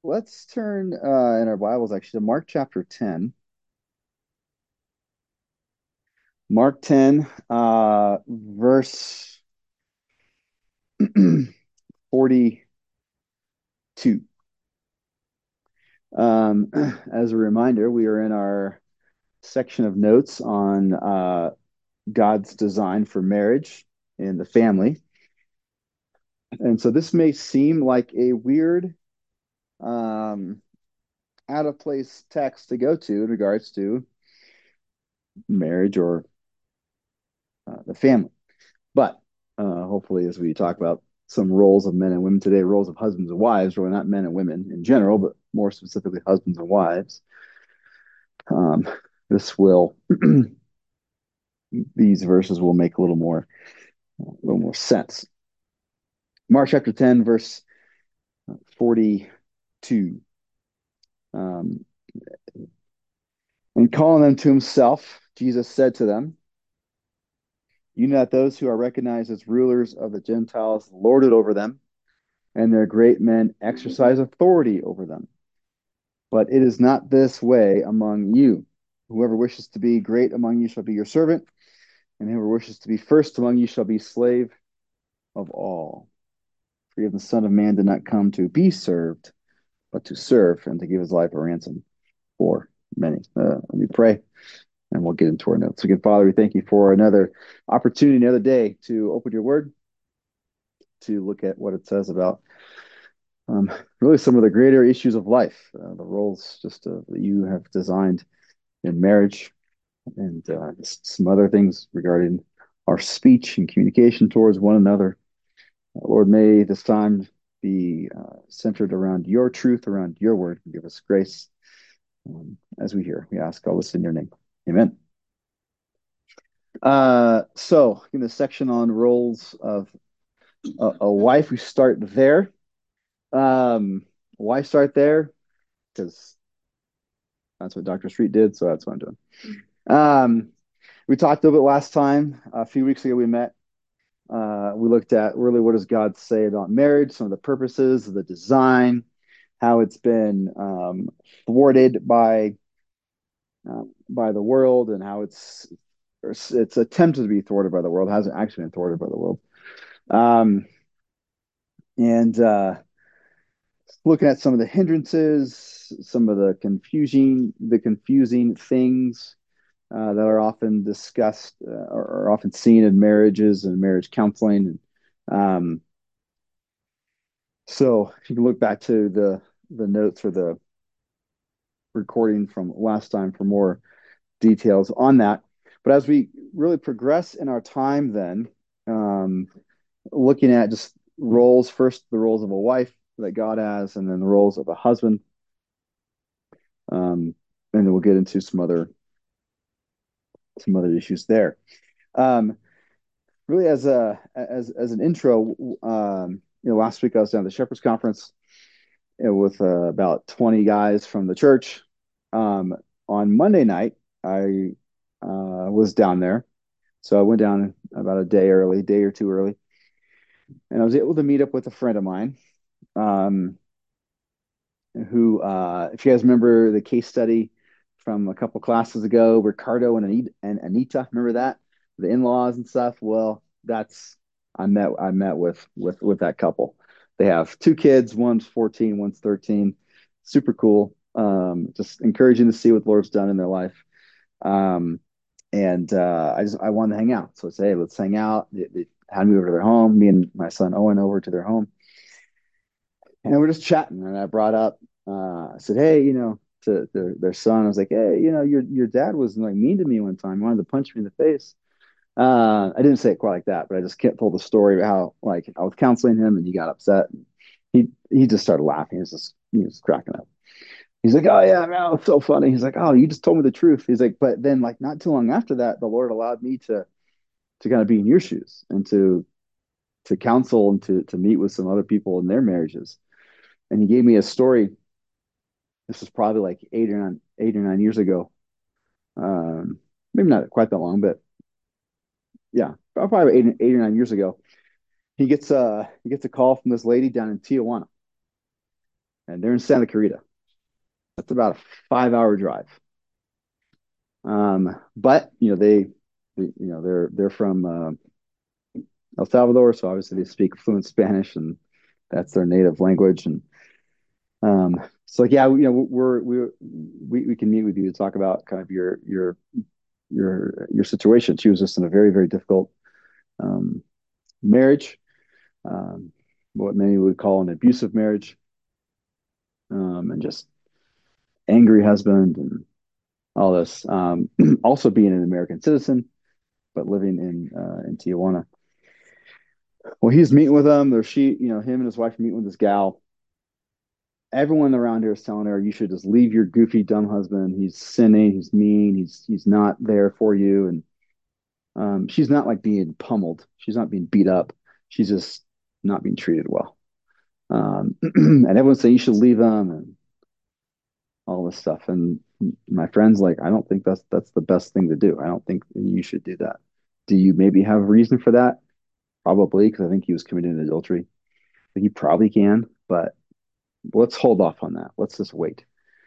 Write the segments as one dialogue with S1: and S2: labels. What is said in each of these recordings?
S1: let's turn in our Bibles actually to Mark chapter 10. Mark 10, verse 42. Um, as a reminder, we are in our section of notes on God's design for marriage and the family. And so this may seem like a weird, um, out of place text to go to in regards to marriage or the family. But hopefully, as we talk about some roles of men and women today, roles of husbands and wives, really not men and women in general, but more specifically husbands and wives, um, this will these verses will make a little more sense. Mark chapter 10, verse 42. Um, and calling them to himself, Jesus said to them, "You know that those who are recognized as rulers of the Gentiles lord it over them, and their great men exercise authority over them. But it is not this way among you. Whoever wishes to be great among you shall be your servant, and whoever wishes to be first among you shall be slave of all. For even the Son of Man did not come to be served, but to serve and to give his life a ransom for many." Let me pray, and we'll get into our notes. So, good Father, we thank you for another opportunity, another day to open your word, to look at what it says about really some of the greater issues of life, the roles just that you have designed in marriage, and some other things regarding our speech and communication towards one another. Lord, may this time be centered around your truth, around your word. Give us grace as we hear. We ask all this in your name. Amen. So, in the section on roles of a wife, we start there. Why start there? Because that's what Dr. Street did, so that's what I'm doing. Um, we talked a little bit last time. A few weeks ago, we met. We looked at really what does God say about marriage, some of the purposes, the design, how it's been thwarted by the world, and how it's attempted to be thwarted by the world, hasn't actually been thwarted by the world. Um, and looking at some of the hindrances, some of the confusing things that are often discussed or are often seen in marriages and marriage counseling. Um, so if you can look back to the notes or the recording from last time for more details on that. But as we really progress in our time, then um, looking at just roles, first the roles of a wife that God has, and then the roles of a husband, and then we'll get into some other issues there. Um, really, as an intro, last week I was down at the Shepherds Conference, with about 20 guys from the church. Um, on Monday night, I was down there. So I went down about a day early, day or two early, and I was able to meet up with a friend of mine, um, who, if you guys remember the case study from a couple classes ago, Ricardo and Anita, remember that? The in-laws and stuff. Well, that's I met with that couple. They have two kids, one's 14, one's 13. Super cool. Just encouraging to see what the Lord's done in their life. Um, and I wanted to hang out. So I said, hey, let's hang out. They had me over to their home, me and my son Owen over to their home, and we're just chatting. And I brought up, I said, hey, to their son, I was like, hey, your dad was like mean to me one time. He wanted to punch me in the face. I didn't say it quite like that, but I just kept told the story about how like I was counseling him and he got upset. He just started laughing. He was cracking up. He's like, oh yeah, man, it's so funny. He's like, oh, you just told me the truth. He's like, but then like not too long after that, the Lord allowed me to kind of be in your shoes and to counsel and to meet with some other people in their marriages. And he gave me a story. This was probably like 8 or 9 years ago. Maybe not quite that long, but yeah, probably 8 or 9 years ago. He gets a call from this lady down in Tijuana, and they're in Santa Clarita. That's about a 5 hour drive. But they're from El Salvador, so obviously they speak fluent Spanish, and that's their native language. And so like, yeah, we can meet with you to talk about kind of your situation. She was just in a very, very difficult um, marriage, um, what many would call an abusive marriage, and just angry husband and all this. Also being an American citizen, but living in Tijuana. Well, he's meeting with them. Or him and his wife are meeting with this gal. Everyone around here is telling her you should just leave your goofy, dumb husband. He's sinning. He's mean. He's not there for you. And she's not like being pummeled. She's not being beat up. She's just not being treated well. And everyone's saying you should leave him and all this stuff. And my friend's like, I don't think that's the best thing to do. I don't think you should do that. Do you maybe have a reason for that? Probably, because I think he was committing adultery. I think he probably can, but let's hold off on that. Let's just wait.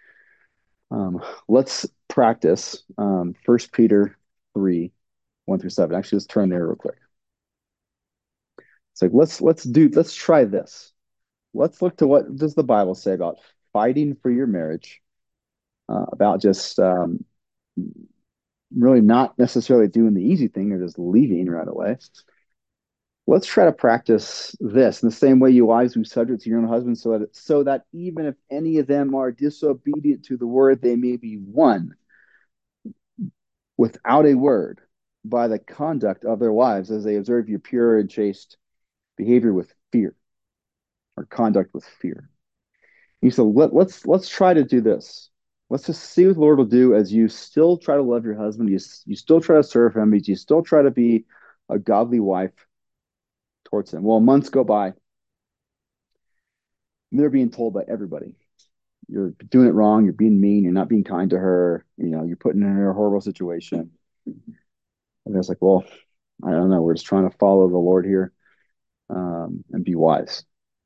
S1: Let's practice 1 Peter 3, 1 through 7. Actually, let's turn there real quick. It's like let's try this. Let's look to what does the Bible say about fighting for your marriage, about just really not necessarily doing the easy thing or just leaving right away. Let's try to practice this in the same way you wives be subject to your own husbands, so that even if any of them are disobedient to the word, they may be won without a word by the conduct of their wives as they observe your pure and chaste behavior with fear, or conduct with fear. He said, let's try to do this. Let's just see what the Lord will do as you still try to love your husband. You still try to serve him. You still try to be a godly wife towards him. Well, months go by. And they're being told by everybody, you're doing it wrong. You're being mean. You're not being kind to her. You're putting her in a horrible situation. And it's like, well, I don't know. We're just trying to follow the Lord here, and be wise,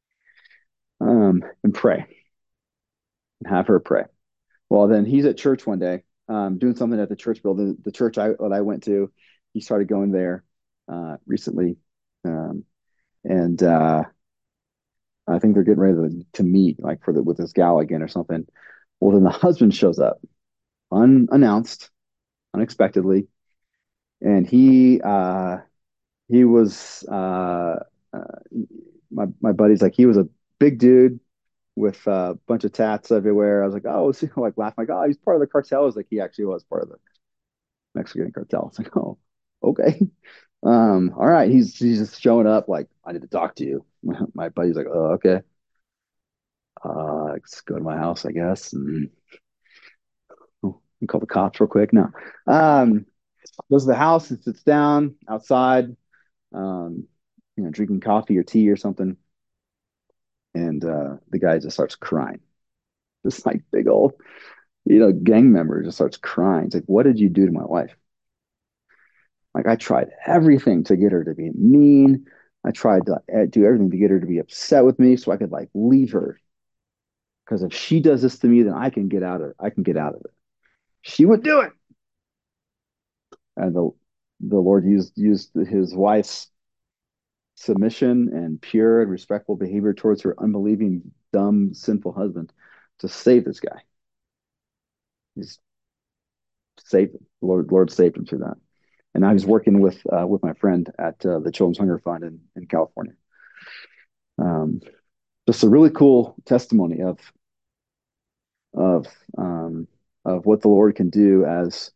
S1: and pray and have her pray. Well, then he's at church one day, doing something at the church building. The church that I went to, he started going there recently, and I think they're getting ready to meet, like with this gal again or something. Well, then the husband shows up unannounced, unexpectedly, and he was my buddy's like he was a big dude with a bunch of tats everywhere. I was like, oh, so, like laugh like, oh, he's part of the cartel. I was like, he actually was part of the Mexican cartel. It's like, oh, okay. All right. He's just showing up like, I need to talk to you. My buddy's like, oh, okay. Let's go to my house, I guess, and call the cops real quick. No. Um, Goes to the house and sits down outside, um, drinking coffee or tea or something. And the guy just starts crying. This like big old, gang member just starts crying. It's like, what did you do to my wife? Like, I tried everything to get her to be mean. I tried to do everything to get her to be upset with me so I could like leave her. Because if she does this to me, then I can get out of it. I can get out of it. She would do it. And the Lord used his wife's submission and pure and respectful behavior towards her unbelieving, dumb, sinful husband to save this guy. He's saved him. The Lord saved him through that. And I was working with my friend at the Children's Hunger Fund in California. Um, just a really cool testimony of um, of what the Lord can do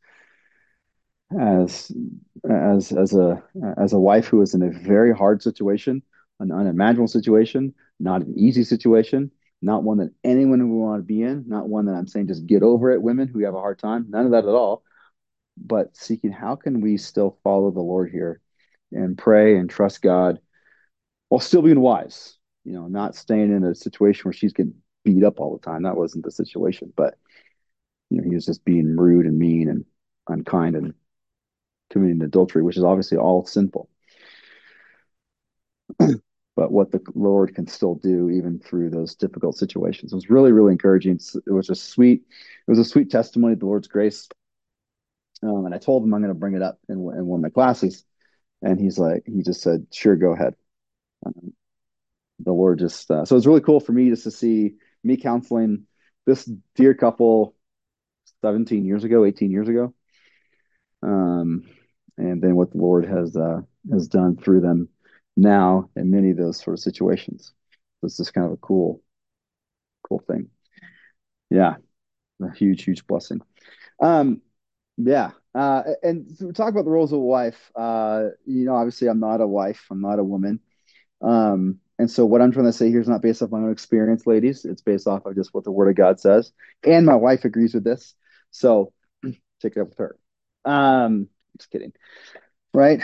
S1: as as a wife who is in a very hard situation, an unimaginable situation, not an easy situation, not one that anyone would want to be in, not one that I'm saying just get over it, women who have a hard time, none of that at all, but seeking how can we still follow the Lord here and pray and trust God while still being wise, not staying in a situation where she's getting beat up all the time. That wasn't the situation, but he was just being rude and mean and unkind and committing adultery, which is obviously all sinful. but what the Lord can still do even through those difficult situations. It was really, really encouraging. It was a sweet, it was a sweet testimony of the Lord's grace. And I told him I'm going to bring it up in one of my classes, and he just said, "Sure, go ahead." Um, the Lord just so it's really cool for me just to see me counseling this dear couple 17 years ago, 18 years ago, um, and then what the Lord has done through them now in many of those sort of situations. So it's just kind of a cool thing. Yeah, a huge, huge blessing. Um, yeah. And to talk about the roles of a wife, obviously I'm not a wife, I'm not a woman. And so what I'm trying to say here is not based off my own experience, ladies. It's based off of just what the Word of God says. And my wife agrees with this. So take it up with her. Just kidding. Right.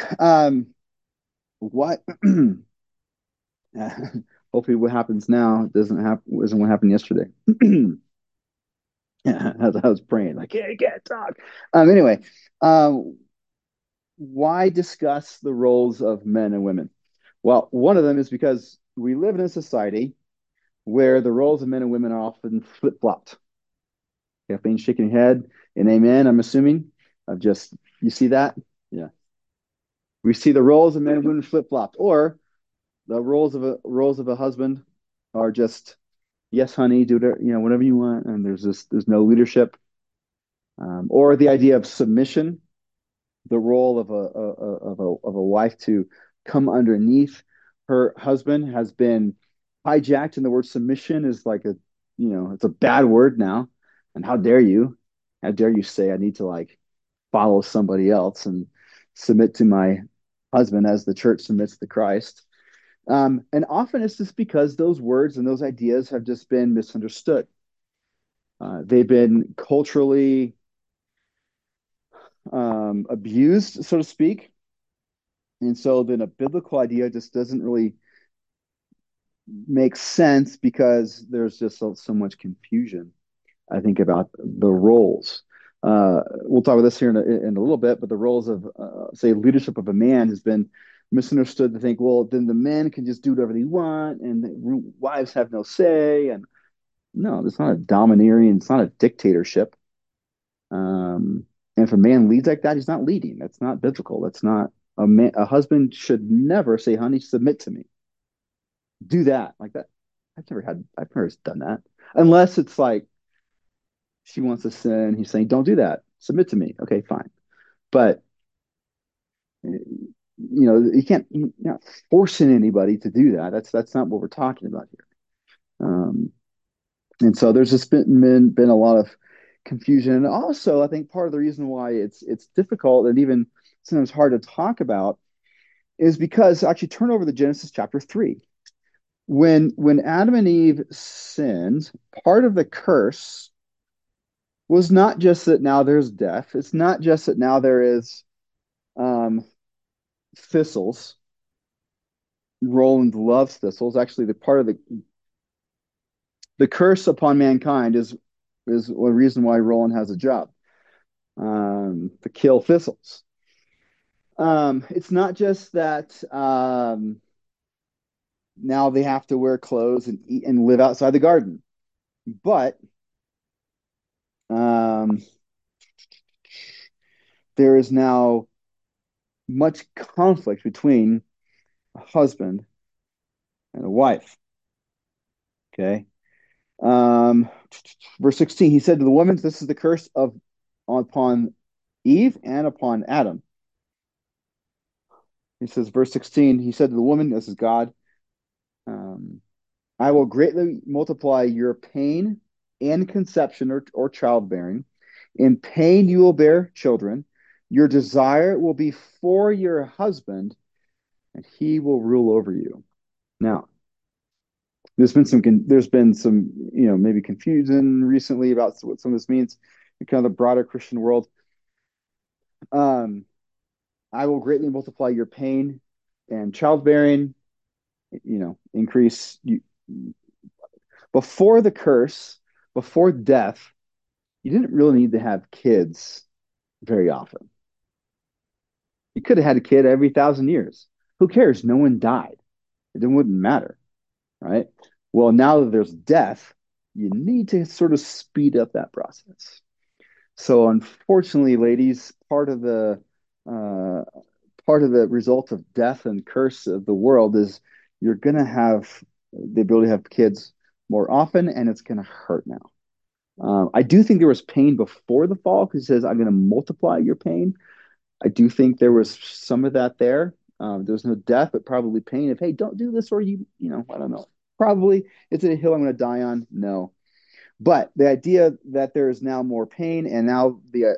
S1: What hopefully what happens now doesn't happen isn't what happened yesterday. As I was praying, like, yeah, I can't talk. Anyway, um, why discuss the roles of men and women? Well, one of them is because we live in a society where the roles of men and women are often flip-flopped. Kathleen shaking her head and amen, I'm assuming. You see that? Yeah. We see the roles of men and women flip-flopped, or the roles of a husband are just yes, honey, do it, whatever you want, and there's no leadership, or the idea of submission, the role of a wife to come underneath her husband has been hijacked, and the word submission is like it's a bad word now. And how dare you say I need to like follow somebody else and submit to my husband as the church submits to Christ. And often it's just because those words and those ideas have just been misunderstood. They've been culturally abused, so to speak. And so then a biblical idea just doesn't really make sense because there's just so much confusion, I think, about the roles. We'll talk about this here in a little bit, but the roles of, say, leadership of a man has been misunderstood to think, well, then the men can just do whatever they want and the wives have no say. And no, it's not a domineering, it's not a dictatorship. Um, and if a man leads like that, he's not leading. That's not biblical. That's not a man. A husband should never say, "Honey, submit to me." Do that like that. I've never done that unless it's like she wants to sin. He's saying, "Don't do that. Submit to me." Okay, fine. But you're not forcing anybody to do that. That's not what we're talking about here. Um, and so there's just been a lot of confusion, and also I think part of the reason why it's difficult and even sometimes hard to talk about is because actually turn over to Genesis chapter 3. When Adam and Eve sinned, part of the curse was not just that now there's death. It's not just that now there is um, thistles. Roland loves thistles. Actually, the part of the curse upon mankind is a reason why Roland has a job, to kill thistles. It's not just that now they have to wear clothes and eat and live outside the garden, but um, there is now much conflict between a husband and a wife. Okay. Um, Verse 16, he said to the woman, "This is the curse of upon Eve and upon Adam." He says, verse 16, he said to the woman, this is God, um, "I will greatly multiply your pain and conception or childbearing. In pain you will bear children. Your desire will be for your husband, and he will rule over you." Now, there's been some maybe confusion recently about what some of this means in kind of the broader Christian world. Um, I will greatly multiply your pain and childbearing. Increase you before the curse, before death. You didn't really need to have kids very often. You could have had a kid every 1,000 years. Who cares? No one died. It wouldn't matter, right? Well, now that there's death, you need to sort of speed up that process. So unfortunately, ladies, uh, part of the result of death and curse of the world is you're going to have the ability to have kids more often, and it's going to hurt now. I do think there was pain before the fall because he says, I'm going to multiply your pain. I do think there was some of that there. There was no death, but probably pain of, hey, don't do this, or I don't know. Probably it's a hill I'm going to die on. No. But the idea that there is now more pain and now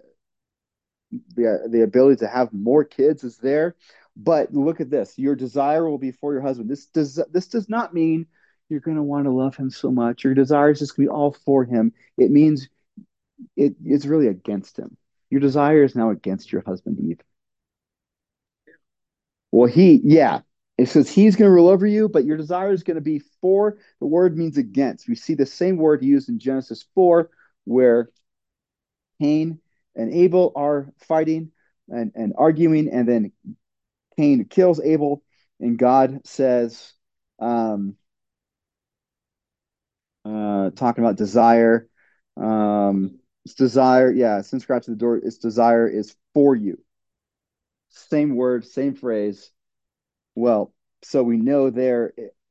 S1: the ability to have more kids is there. But look at this: your desire will be for your husband. This does not mean you're going to want to love him so much. Your desire is just going to be all for him. It means it's really against him. Your desire is now against your husband, Eve. Well, yeah, it says he's going to rule over you, but your desire is going to be for. The word means against. We see the same word used in Genesis 4, where Cain and Abel are fighting and arguing, and then Cain kills Abel, and God says, um, talking about desire, it's desire, yeah, since scratch the door, its desire is for you. Same word, same phrase. Well, so we know there,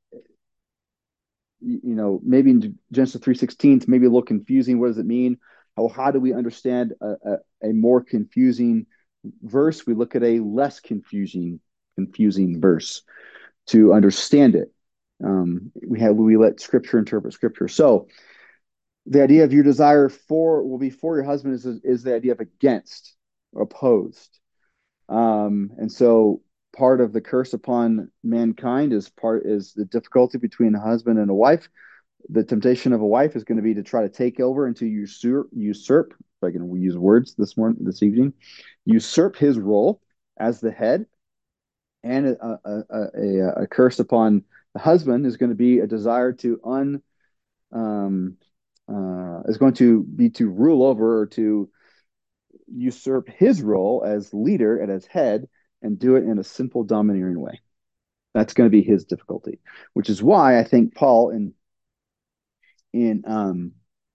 S1: maybe in Genesis 3:16, it's maybe a little confusing. What does it mean? How do we understand a more confusing verse? We look at a less confusing verse to understand it. We let Scripture interpret Scripture. So the idea of your desire for will be for your husband is the idea of against, opposed. And so part of the curse upon mankind is the difficulty between a husband and a wife. The temptation of a wife is going to be to try to take over and to usurp, if I can use words this evening, usurp his role as the head. And a curse upon the husband is going to be a desire to um, is going to be to rule over or to usurp his role as leader and as head and do it in a simple, domineering way. That's going to be his difficulty, which is why I think Paul in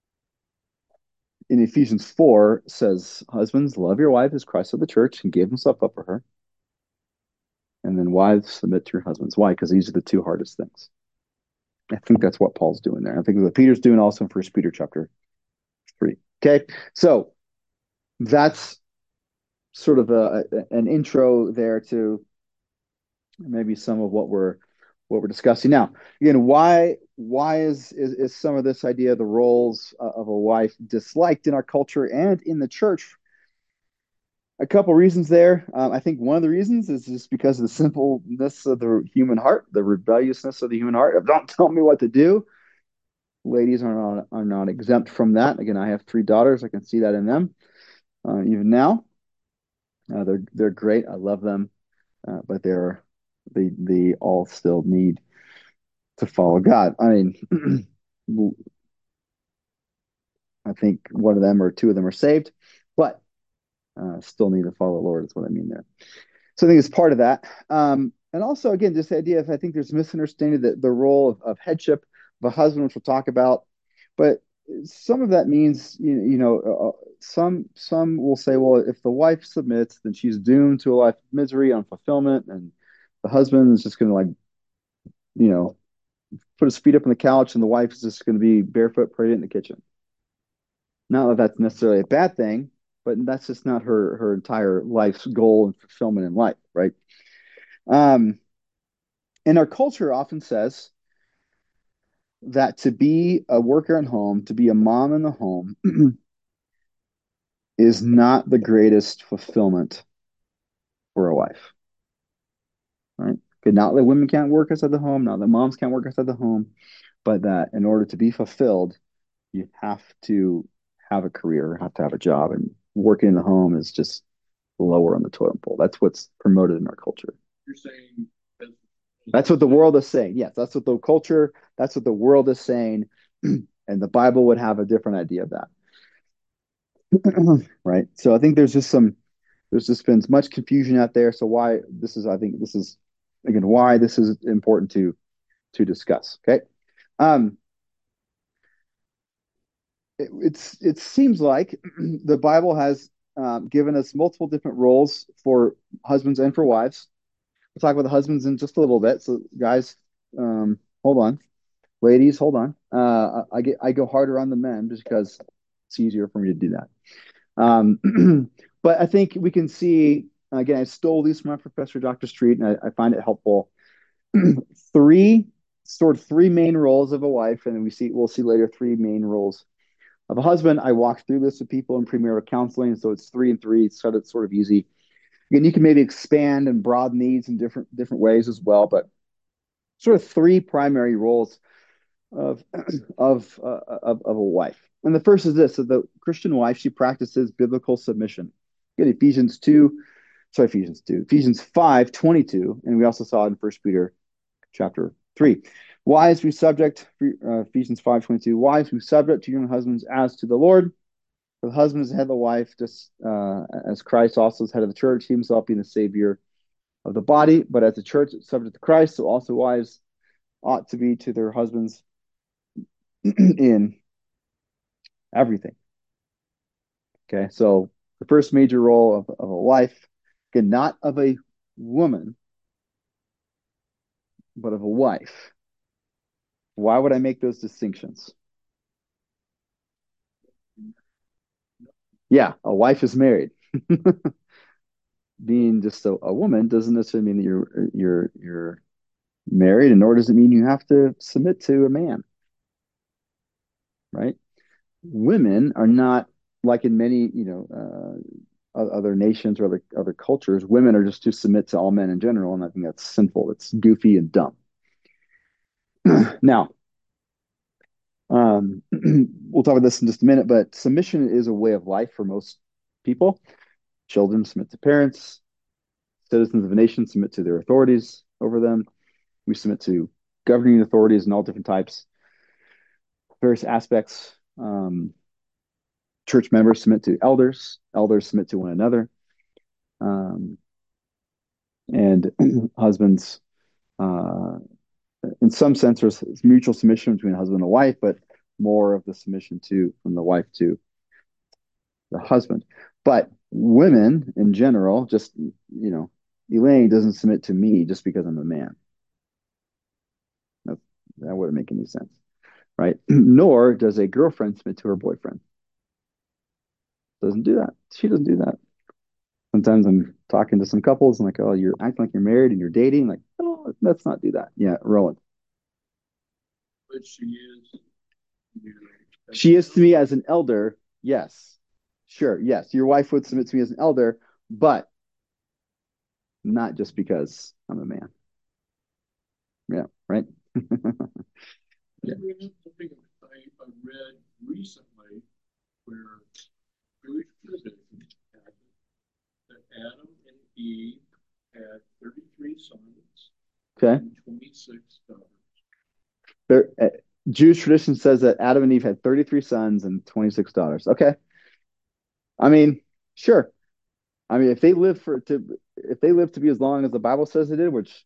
S1: in Ephesians 4 says, "Husbands, love your wife as Christ of the church and gave himself up for her." And then wives, submit to your husbands. Why? Because these are the two hardest things. I think that's what Paul's doing there. I think what Peter's doing also in First Peter chapter 3. Okay, so that's sort of an intro there to maybe some of what we're discussing now. Again, why is some of this idea of the roles of a wife disliked in our culture and in the church? A couple reasons there. I think one of the reasons is just because of the simpleness of the human heart, the rebelliousness of the human heart. Don't tell me what to do. Ladies are not exempt from that. Again, I have three daughters. I can see that in them even now. They're great. I love them, but they all still need to follow God. I mean, I think one of them or two of them are saved, but still need to follow the Lord is what I mean there. So I think it's part of that. And also, again, just the idea of I think there's misunderstanding that the role of headship of a husband, which we'll talk about, but some of that means some will say, well, if the wife submits, then she's doomed to a life of misery, unfulfillment, and the husband is just going to you know put his feet up on the couch, and the wife is just going to be barefoot, praying in the kitchen. Not that that's necessarily a bad thing, but that's just not her entire life's goal and fulfillment in life, right? Um, and our culture often says that to be a worker at home, to be a mom in the home, is not the greatest fulfillment for a wife, right? Okay, not that women can't work outside the home, not that moms can't work outside the home, but that in order to be fulfilled, you have to have a career, have to have a job, and working in the home is just lower on the totem pole. That's what's promoted in our culture.
S2: You're saying
S1: That's what the world is saying. Yes, that's what the culture, that's what the world is saying. And the Bible would have a different idea of that. Right. So I think there's just been much confusion out there. So I think this is, again, why this is important to to discuss. Okay. Um, it seems like the Bible has given us multiple different roles for husbands and for wives. We'll talk about the husbands in just a little bit. So, guys, hold on. Ladies, hold on. I go harder on the men just because it's easier for me to do that. But I think we can see again. I stole these from my professor, Dr. Street, and I find it helpful. three three main roles of a wife, and we'll see later three main roles of a husband. I walk through this with people in premarital counseling, so it's three and three. It's sort of easy. Again, you can maybe expand and broaden these in different ways as well, but sort of three primary roles of of a wife. And the first is this: so the Christian wife, she practices biblical submission. Get Ephesians 5:22, and we also saw it in First Peter chapter 3. Wives, be subject, Ephesians 5:22. Wives, be subject to your own husbands as to the Lord. For the husband is the head of the wife, just as Christ also is head of the church, he himself being the Savior of the body. But as the church is subject to Christ, so also wives ought to be to their husbands in everything. Okay, so the first major role of a wife, again, not of a woman, but of a wife. Why would I make those distinctions? Yeah, a wife is married. Being just a woman doesn't necessarily mean that you're married, and nor does it mean you have to submit to a man, right? Women are not like in many, other nations or other cultures. Women are just to submit to all men in general, and I think that's sinful. It's goofy and dumb. Now, we'll talk about this in just a minute, but submission is a way of life for most people. Children submit to parents. Citizens of a nation submit to their authorities over them. We submit to governing authorities in all different types, various aspects. Church members submit to elders. Elders submit to one another. Um, and husbands, uh, in some sense, there's mutual submission between husband and wife, but more of the submission to from the wife to the husband. But women in general, just Elaine doesn't submit to me just because I'm a man. That, that wouldn't make any sense, right? Nor does a girlfriend submit to her boyfriend. Doesn't do that. She doesn't do that. Sometimes I'm talking to some couples and like, oh, you're acting like you're married and you're dating. Like, oh, let's not do that. Yeah, Rowan.
S2: But she is
S1: She is to me as an elder. Yes. Sure. Yes. Your wife would submit to me as an elder, but not just because I'm a man. Yeah. Right. Yeah.
S2: something I read recently where Jewish tradition had that Adam and Eve had 33 sons
S1: Okay.
S2: and 26 daughters.
S1: There, Jewish tradition says that Adam and Eve had 33 sons and 26 daughters. Okay. I mean, sure. I mean, if they lived to be as long as the Bible says they did, which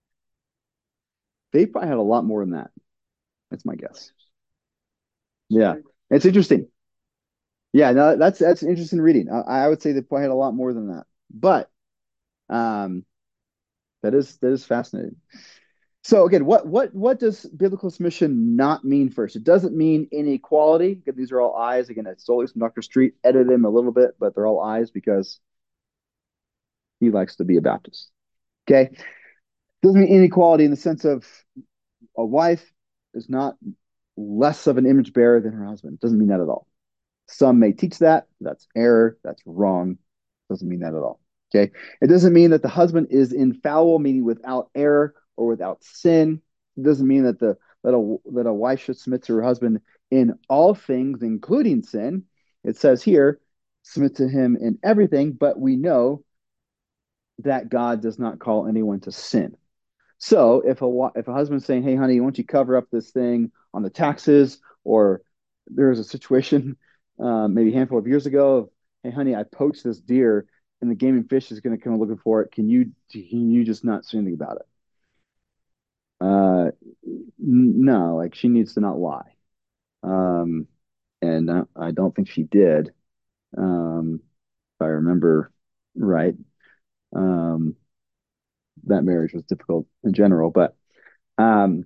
S1: they probably had a lot more than that. That's my guess. Yeah, it's interesting. Yeah, no, that's an interesting reading. I would say they probably had a lot more than that, but um, that is fascinating. So again, what does biblical submission not mean first? It doesn't mean inequality. Again, these are all I's. Again, I stole these from Dr. Street, edited them a little bit, but they're all I's because he likes to be a Baptist. Okay, doesn't mean inequality in the sense of a wife is not less of an image bearer than her husband. Doesn't mean that at all. Some may teach that. That's error. That's wrong. Doesn't mean that at all. Okay. It doesn't mean that the husband is infallible, meaning without error or without sin. It doesn't mean that a wife should submit to her husband in all things, including sin. It says here, submit to him in everything, but we know that God does not call anyone to sin. So if a husband's saying, "Hey, honey, why don't you cover up this thing on the taxes?" Or there was a situation maybe a handful of years ago of, "Hey, honey, I poached this deer, and the game and fish is going to come looking for it. Can you just not say anything about it?" Uh, no, like she needs to not lie. Um, and I don't think she did. If I remember right. Um, that marriage was difficult in general, but um,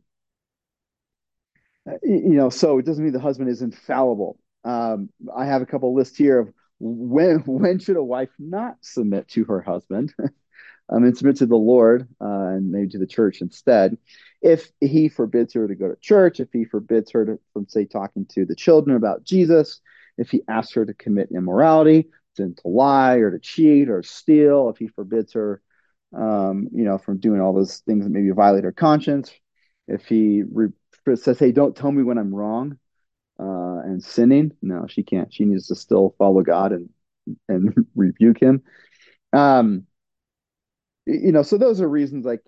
S1: so it doesn't mean the husband is infallible. I have a couple lists here of when should a wife not submit to her husband, and submit to the Lord and maybe to the church instead. If he forbids her to go to church, if he forbids her from say talking to the children about Jesus, if he asks her to commit immorality, to lie or to cheat or steal, if he forbids her, from doing all those things that maybe violate her conscience, if he says, "Hey, don't tell me when I'm wrong," and sinning, no, she can't. She needs to still follow God and rebuke him. Um, so those are reasons like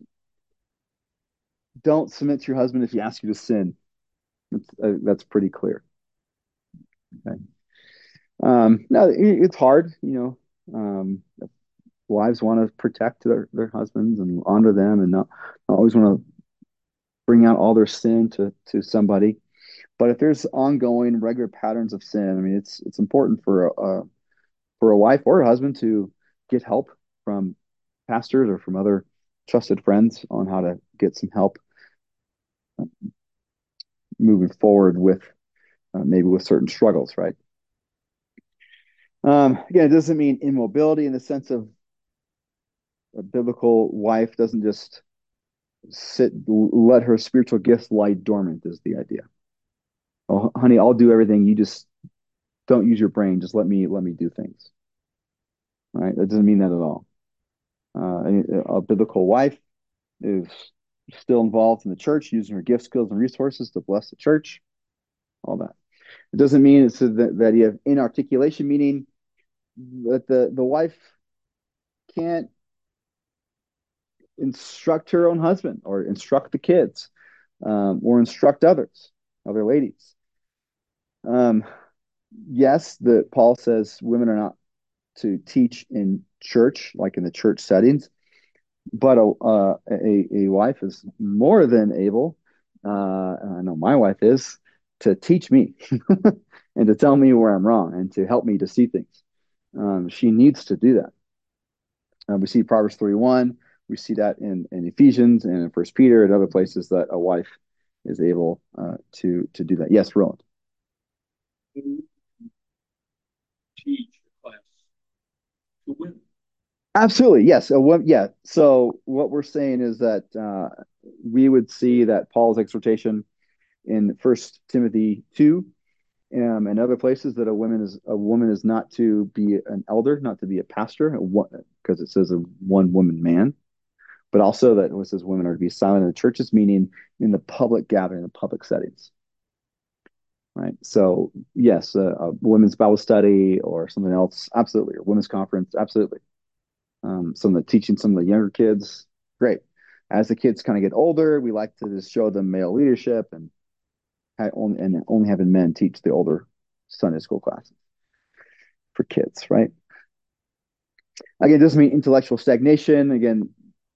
S1: don't submit to your husband if he asks you to sin. That's pretty clear. Okay. No, it's hard. Wives want to protect their husbands and honor them, and not always want to bring out all their sin to somebody. But if there's ongoing regular patterns of sin, I mean, it's important for a wife or a husband to get help from pastors or from other trusted friends on how to get some help moving forward with maybe with certain struggles, right? Again, it doesn't mean immobility in the sense of a biblical wife doesn't just let her spiritual gifts lie dormant, is the idea. Oh, honey, I'll do everything. You just don't use your brain. Just let me do things. Right? That doesn't mean that at all. A biblical wife is still involved in the church, using her gift, skills, and resources to bless the church. All that. It doesn't mean it's that you have inarticulation, meaning that the wife can't instruct her own husband or instruct the kids or instruct other ladies. Um, yes, the Paul says women are not to teach in church, like in the church settings, but a wife is more than able. I know my wife is to teach me and to tell me where I'm wrong and to help me to see things. She needs to do that. We see Proverbs 31. We see that in Ephesians and in First Peter and other places that a wife is able to do that. Yes, Roland.
S2: Who teach a class to women?
S1: Absolutely, yes. Yeah. So what we're saying is that we would see that Paul's exhortation in First Timothy 2 and other places that a woman is not to be an elder, not to be a pastor, because it says a one woman man, but also that it says women are to be silent in the churches, meaning in the public gathering, the public settings, right? So yes, a women's Bible study or something else, absolutely, or women's conference, absolutely. Some of the teaching some of the younger kids, great. As the kids kind of get older, we like to just show them male leadership and only having men teach the older Sunday school classes for kids, right? Again, it doesn't mean intellectual stagnation. Again,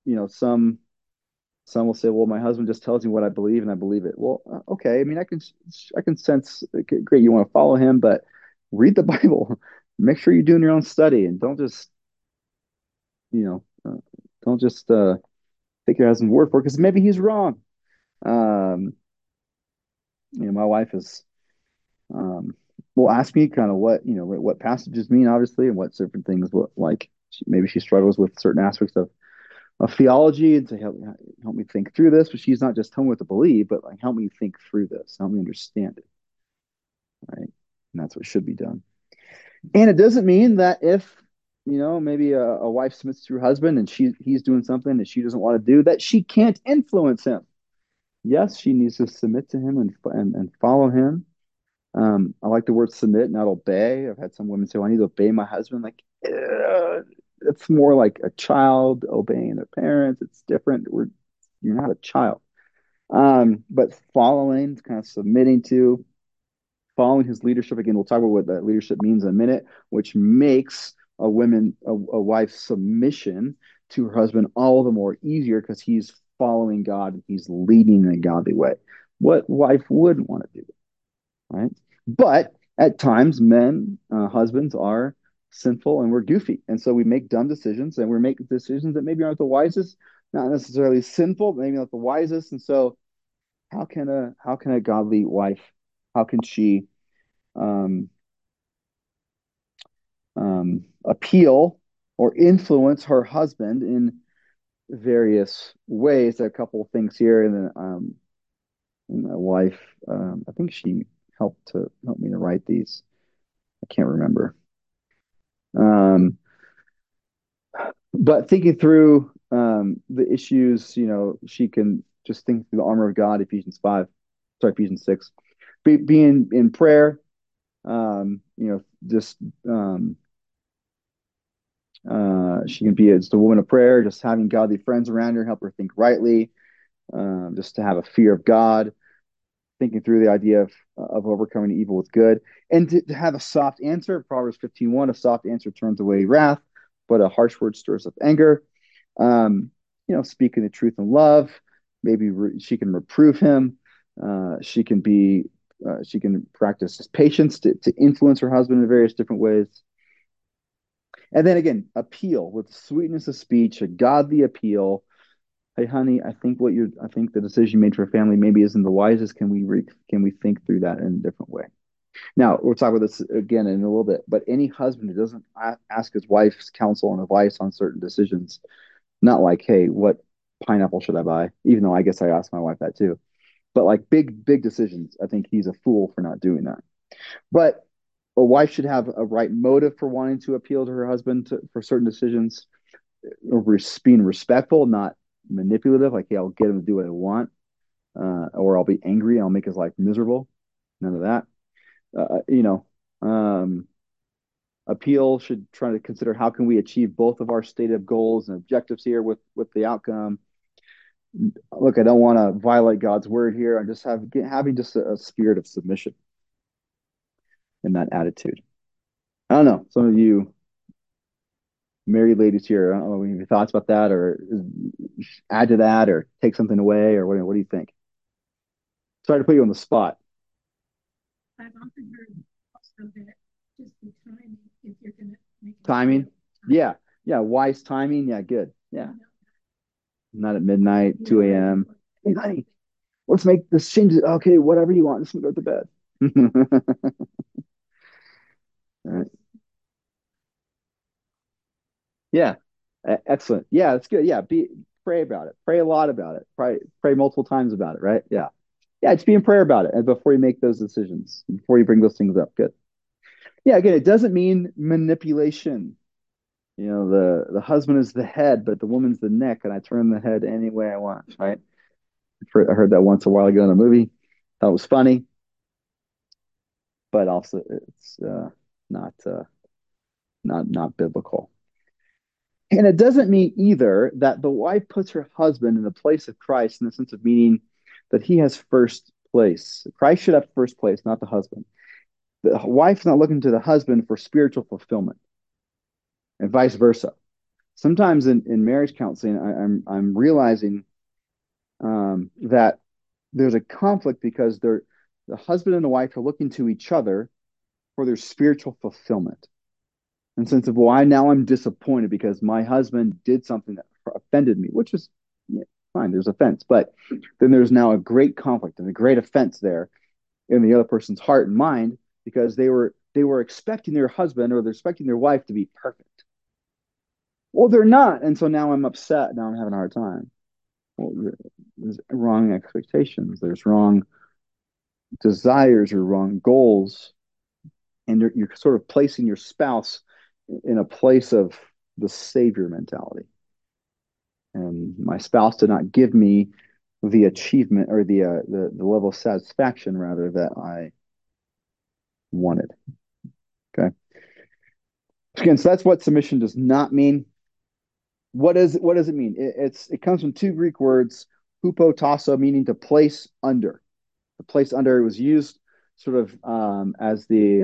S1: some will say, "Well, my husband just tells me what I believe, and I believe it." Well, okay. I mean, I can sense, okay, great, you want to follow him, but read the Bible. Make sure you're doing your own study, and you know, uh, don't just take your husband's word for it because maybe he's wrong. Um, my wife is um, will ask me kind of what passages mean, obviously, and what certain things maybe she struggles with certain aspects of theology and to help me think through this. But she's not just telling me what to believe, but like help me think through this, help me understand it, right? And that's what should be done. And it doesn't mean that if maybe a wife submits to her husband and he's doing something that she doesn't want to do, that she can't influence him. Yes, she needs to submit to him and follow him. I like the word submit, not obey. I've had some women say, well, "I need to obey my husband." Like, it's more like a child obeying their parents. It's different. You're not a child. But following, kind of submitting to, following his leadership. Again, we'll talk about what that leadership means in a minute, which makes a wife's submission to her husband all the more easier because he's following God and he's leading in a godly way. What wife wouldn't want to do, right? But at times, husbands are sinful and we're goofy. And so we make dumb decisions and we're making decisions that maybe aren't the wisest, not necessarily sinful, but maybe not the wisest. And so how can a godly wife, how can she um, appeal or influence her husband in various ways? There are a couple of things here, and then my wife, I think she help me to write these. I can't remember. Um, but thinking through the issues, she can just think through the armor of God, Ephesians 6. Being in prayer, just she can be just a woman of prayer, just having godly friends around her, help her think rightly, just to have a fear of God, thinking through the idea of overcoming evil with good, and to have a soft answer. Proverbs 15:1, a soft answer turns away wrath, but a harsh word stirs up anger. Um, speaking the truth in love, maybe she can reprove him. She can practice patience to influence her husband in various different ways. And then again, appeal with sweetness of speech, a godly appeal. Hey, honey, I think the decision you made for a family maybe isn't the wisest. Can we think through that in a different way? Now, we'll talk about this again in a little bit, but any husband who doesn't ask his wife's counsel and advice on certain decisions, not like, hey, what pineapple should I buy? Even though I guess I asked my wife that too. But like big decisions, I think he's a fool for not doing that. But a wife should have a right motive for wanting to appeal to her husband for certain decisions, being respectful, not manipulative, like, hey, I'll get him to do what I want, or I'll be angry and I'll make his life miserable. None of that. Uh, you know, um, Appeal should try to consider how can we achieve both of our stated goals and objectives here with the outcome. Look, I don't want to violate God's word here. I'm just having just a spirit of submission in that attitude. I don't know. Some of you married ladies here, I don't know, any thoughts about that, or add to that, or take something away, or what do you think? Sorry to put you on the spot.
S3: I've often heard also that just the timing, if you're going to make a
S1: Timing,
S3: decision,
S1: yeah, yeah, wise timing, yeah, good, yeah.
S3: time,
S1: Not at midnight,
S3: you
S1: 2
S3: know,
S1: a.m. Hey, honey, let's make this change. Okay, whatever you want. Let's go to bed. All right. Yeah. Excellent. Yeah, that's good. Yeah, pray about it. Pray a lot about it. Pray multiple times about it, right? Yeah. Yeah, just be in prayer about it and before you make those decisions, before you bring those things up. Good. Yeah, again, it doesn't mean manipulation. The husband is the head, but the woman's the neck, and I turn the head any way I want, right? I heard that once a while ago in a movie. That was funny, but also it's not not biblical. And it doesn't mean either that the wife puts her husband in the place of Christ in the sense of meaning that he has first place. Christ should have first place, not the husband. The wife's not looking to the husband for spiritual fulfillment, and vice versa. Sometimes in marriage counseling, I'm realizing that there's a conflict because the husband and the wife are looking to each other for their spiritual fulfillment. In the sense of, well, I'm disappointed because my husband did something that offended me, which is, yeah, fine. There's offense, but then there's now a great conflict and a great offense there in the other person's heart and mind because they were expecting their husband or they're expecting their wife to be perfect. Well, they're not, and so now I'm upset. Now I'm having a hard time. Well, there's wrong expectations. There's wrong desires or wrong goals, and you're sort of placing your spouse in a place of the savior mentality. And my spouse did not give me the achievement or the level of satisfaction rather that I wanted. Okay. Again, so that's what submission does not mean. What does it mean? It comes from two Greek words, hupotasso, meaning to place under. The place under, it was used sort of as the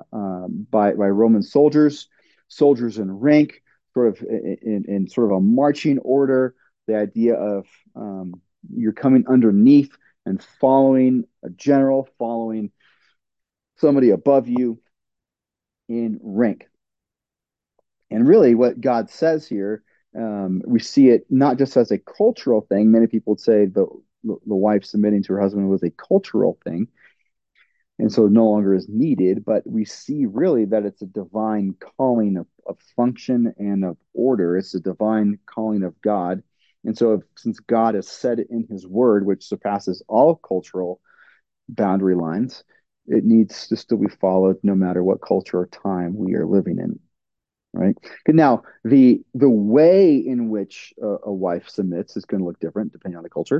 S1: by Roman soldiers in rank, sort of in sort of a marching order, the idea of you're coming underneath and following a general, following somebody above you in rank. And really, what God says here, we see it not just as a cultural thing. Many people would say the wife submitting to her husband was a cultural thing, and so no longer is needed. But we see really that it's a divine calling of function and of order. It's a divine calling of God. And so, since God has said it in His Word, which surpasses all cultural boundary lines, it needs to still be followed no matter what culture or time we are living in. Right. Now, the way in which a wife submits is going to look different depending on the culture.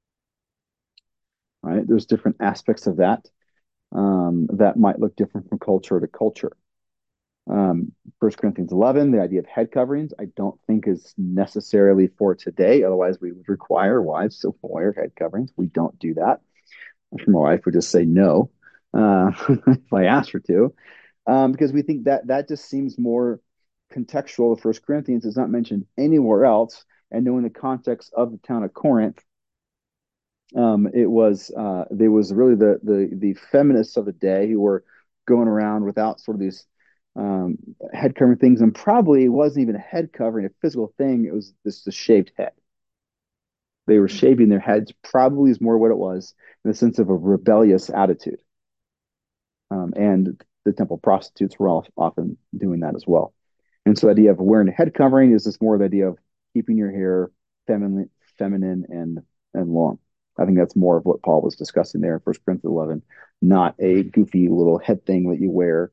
S1: Right. There's different aspects of that that might look different from culture to culture. 1 Corinthians 11, the idea of head coverings, I don't think is necessarily for today. Otherwise, we would require wives to wear head coverings. We don't do that. I'm sure my wife would just say no if I asked her to, because we think that that just seems more contextual to First Corinthians. It's not mentioned anywhere else. And knowing the context of the town of Corinth, it was there was really the feminists of the day who were going around without sort of these head covering things, and probably it wasn't even a head covering, a physical thing. It was this the shaved head. They were shaving their heads, probably is more what it was, in the sense of a rebellious attitude. And the temple prostitutes were all often doing that as well. And so the idea of wearing a head covering is just more the idea of keeping your hair feminine and long. I think that's more of what Paul was discussing there in 1 Corinthians 11, not a goofy little head thing that you wear.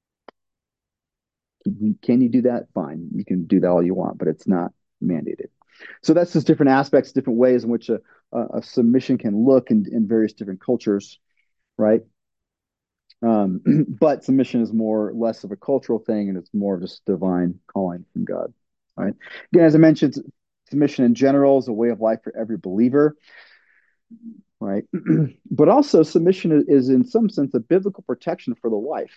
S1: Can you do that? Fine. You can do that all you want, but it's not mandated. So that's just different aspects, different ways in which a submission can look in various different cultures, right? But submission is more less of a cultural thing, and it's more of just divine calling from God. All right. Again, as I mentioned, submission in general is a way of life for every believer, right? But also, submission is in some sense a biblical protection for the wife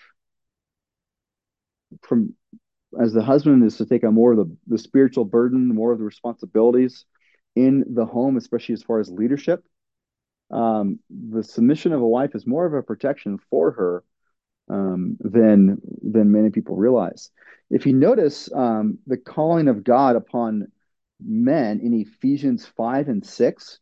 S1: from as the husband is to take on more of the spiritual burden, more of the responsibilities in the home, especially as far as leadership. The submission of a wife is more of a protection for her than many people realize. If you notice the calling of God upon men in Ephesians 5 and 6,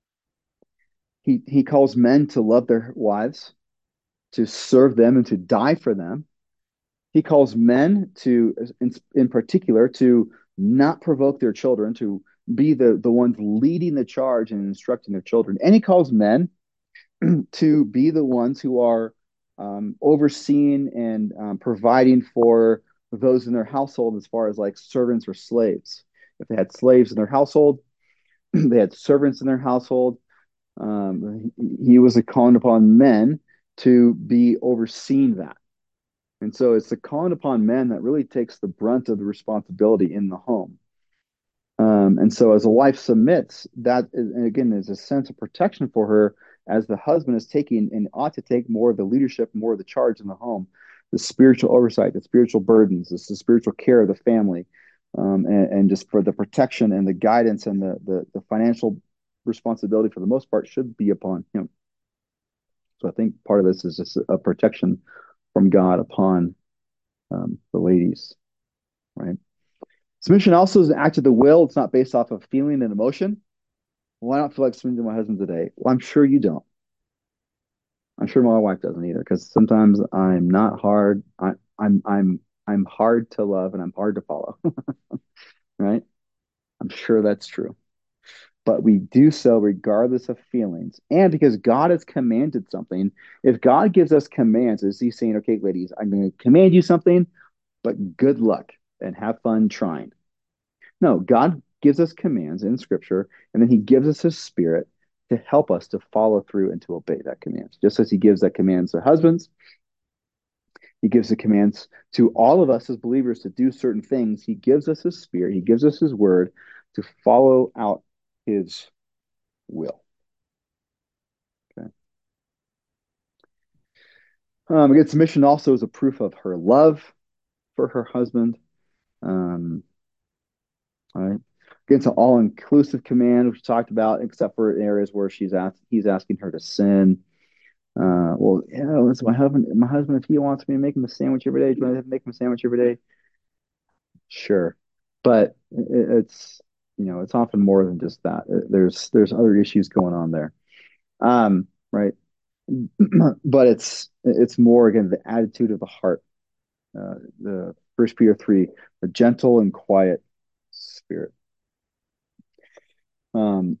S1: he calls men to love their wives, to serve them, and to die for them. He calls men to, in particular, to not provoke their children, to be the ones leading the charge and instructing their children. And he calls men to be the ones who are overseeing and providing for those in their household as far as like servants or slaves. If they had slaves in their household, they had servants in their household. He was calling upon men to be overseeing that. And so it's the calling upon men that really takes the brunt of the responsibility in the home. And so as a wife submits, that is, and again, is a sense of protection for her as the husband is taking and ought to take more of the leadership, more of the charge in the home, the spiritual oversight, the spiritual burdens, the spiritual care of the family, and just for the protection and the guidance and the financial responsibility for the most part should be upon him. So I think part of this is just a protection from God upon the ladies, right? Submission also is an act of the will. It's not based off of feeling and emotion. Well, I don't feel like submitting to my husband today. Well, I'm sure you don't. I'm sure my wife doesn't either, because sometimes I'm not hard. I'm hard to love and I'm hard to follow, right? I'm sure that's true. But we do so regardless of feelings. And because God has commanded something, if God gives us commands, is he saying, okay, ladies, I'm going to command you something, but good luck and have fun trying. No, God gives us commands in scripture, and then he gives us his spirit to help us to follow through and to obey that command. Just as he gives that commands to husbands, he gives the commands to all of us as believers to do certain things. He gives us his spirit, he gives us his word to follow out his will. Okay. Again, submission also is a proof of her love for her husband. Um, all right. It's an all-inclusive command, which we talked about, except for areas where he's asking her to sin. Well, yeah, it's my husband. My husband, if he wants me to make him a sandwich every day, do I have to make him a sandwich every day? Sure, but it's it's often more than just that. There's other issues going on there, right? But it's more again the attitude of the heart. The First Peter 3, a gentle and quiet spirit. Um,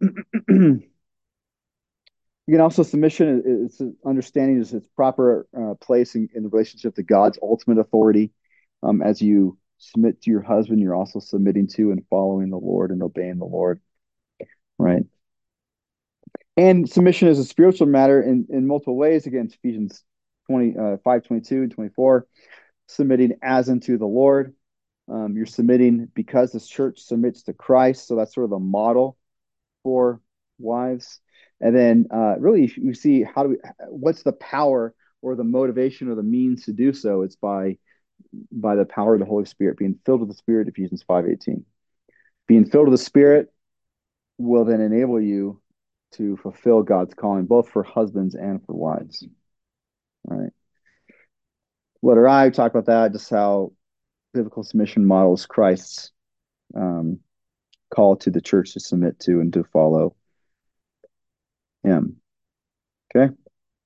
S1: You can also submission. It's understanding is its proper place in the relationship to God's ultimate authority. As you submit to your husband, you're also submitting to and following the Lord and obeying the Lord, right? And submission is a spiritual matter in multiple ways. Again, Ephesians 5:22 and 24, submitting as unto the Lord. You're submitting because this church submits to Christ, so that's sort of the model for wives. And then really you see what's the power or the motivation or the means to do so? It's by the power of the Holy Spirit, being filled with the Spirit, Ephesians 5:18. Being filled with the Spirit will then enable you to fulfill God's calling, both for husbands and for wives. All right. Letter I talk about that, just how biblical submission models Christ's um, call to the church to submit to and to follow him. Okay.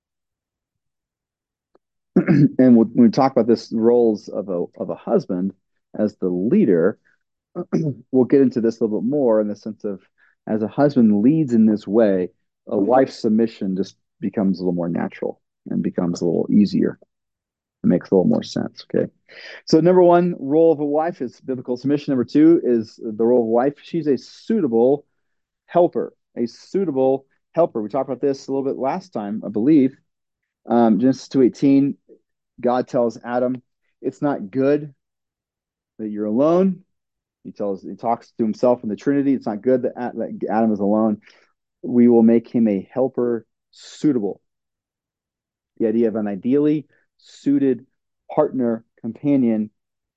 S1: And when we talk about this roles of a husband as the leader, we'll get into this a little bit more in the sense of as a husband leads in this way, a wife's submission just becomes a little more natural and becomes a little easier. It makes a little more sense. Okay. So number one role of a wife is biblical submission. Number two is the role of a wife. She's a suitable helper, a suitable helper. We talked about this a little bit last time, I believe. Genesis 2:18, God tells Adam, it's not good that you're alone. He talks to himself in the Trinity. It's not good that Adam is alone. We will make him a helper suitable. The idea of an ideally suited partner, companion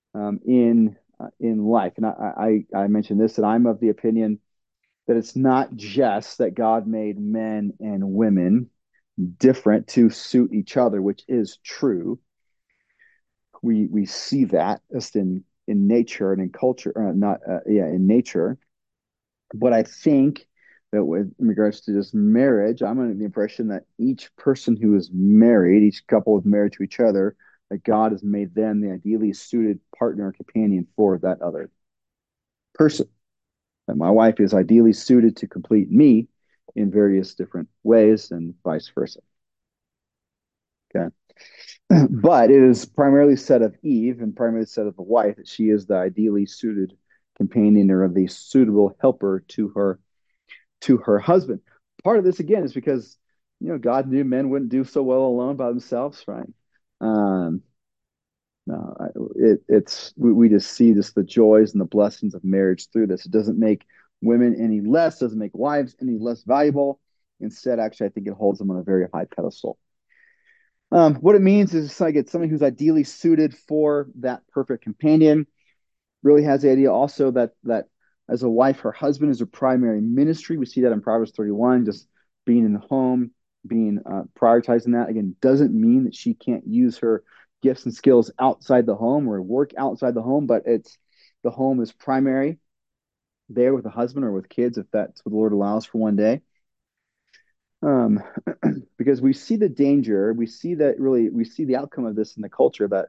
S1: in life. And I mentioned this that I'm of the opinion that it's not just that God made men and women different to suit each other, which is true. We see that just in nature and in culture, not in nature. But I think that in regards to just marriage, I'm under the impression that each person who is married, each couple is married to each other, that God has made them the ideally suited partner and companion for that other person. That my wife is ideally suited to complete me in various different ways and vice versa. Okay. But it is primarily said of Eve and primarily said of the wife that she is the ideally suited companion or the suitable helper to her husband. Part of this again is because God knew men wouldn't do so well alone by themselves, right? Um, no, it's we just see just the joys and the blessings of marriage through this. It doesn't make women any less, doesn't make wives any less valuable. Instead, actually, I think it holds them on a very high pedestal. What it means is it's like it's somebody who's ideally suited for that perfect companion. Really has the idea also that as a wife, her husband is her primary ministry. We see that in Proverbs 31, just being in the home, being prioritizing that. Again, doesn't mean that she can't use her gifts and skills outside the home or work outside the home, but it's the home is primary there with a husband or with kids if that's what the Lord allows for one day. Um, because we see the danger, we see the outcome of this in the culture that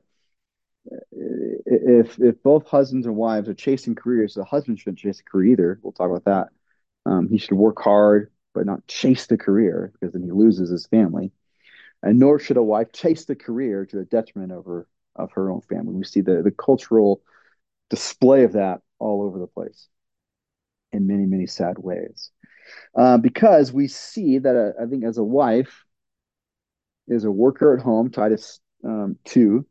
S1: if both husbands and wives are chasing careers, the husband shouldn't chase a career either. We'll talk about that. He should work hard, but not chase the career because then he loses his family. And nor should a wife chase the career to the detriment of her own family. We see the cultural display of that all over the place in many, many sad ways. Because we see that I think as a wife is a worker at home, Titus 2,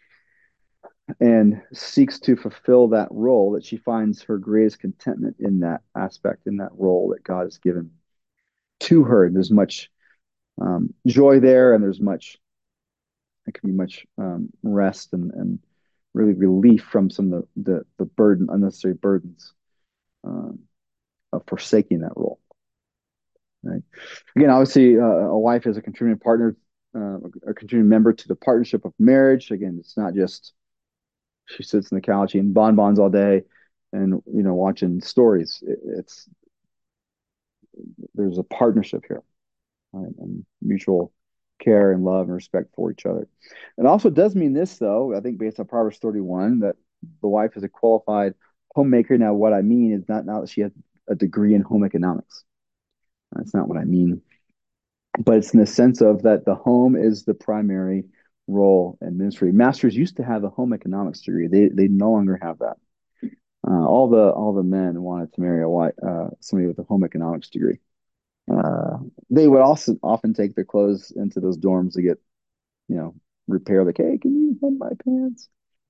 S1: and seeks to fulfill that role, that she finds her greatest contentment in that aspect, in that role that God has given to her. And there's much joy there, and it can be much rest and really relief from some of the burden, unnecessary burdens of forsaking that role. Right. Again, obviously, a wife is a contributing partner, a contributing member to the partnership of marriage. Again, it's not just she sits on the couch eating bonbons all day and watching stories. It's there's a partnership here, right? And mutual care and love and respect for each other. It also does mean this, though, I think based on Proverbs 31, that the wife is a qualified homemaker. Now, what I mean is not that she has a degree in home economics. That's not what I mean. But it's in the sense of that the home is the primary role in ministry. Masters used to have a home economics degree. They no longer have that. All the men wanted to marry a wife, somebody with a home economics degree. They would also often take their clothes into those dorms to get, repair. Like, hey, can you hold my pants?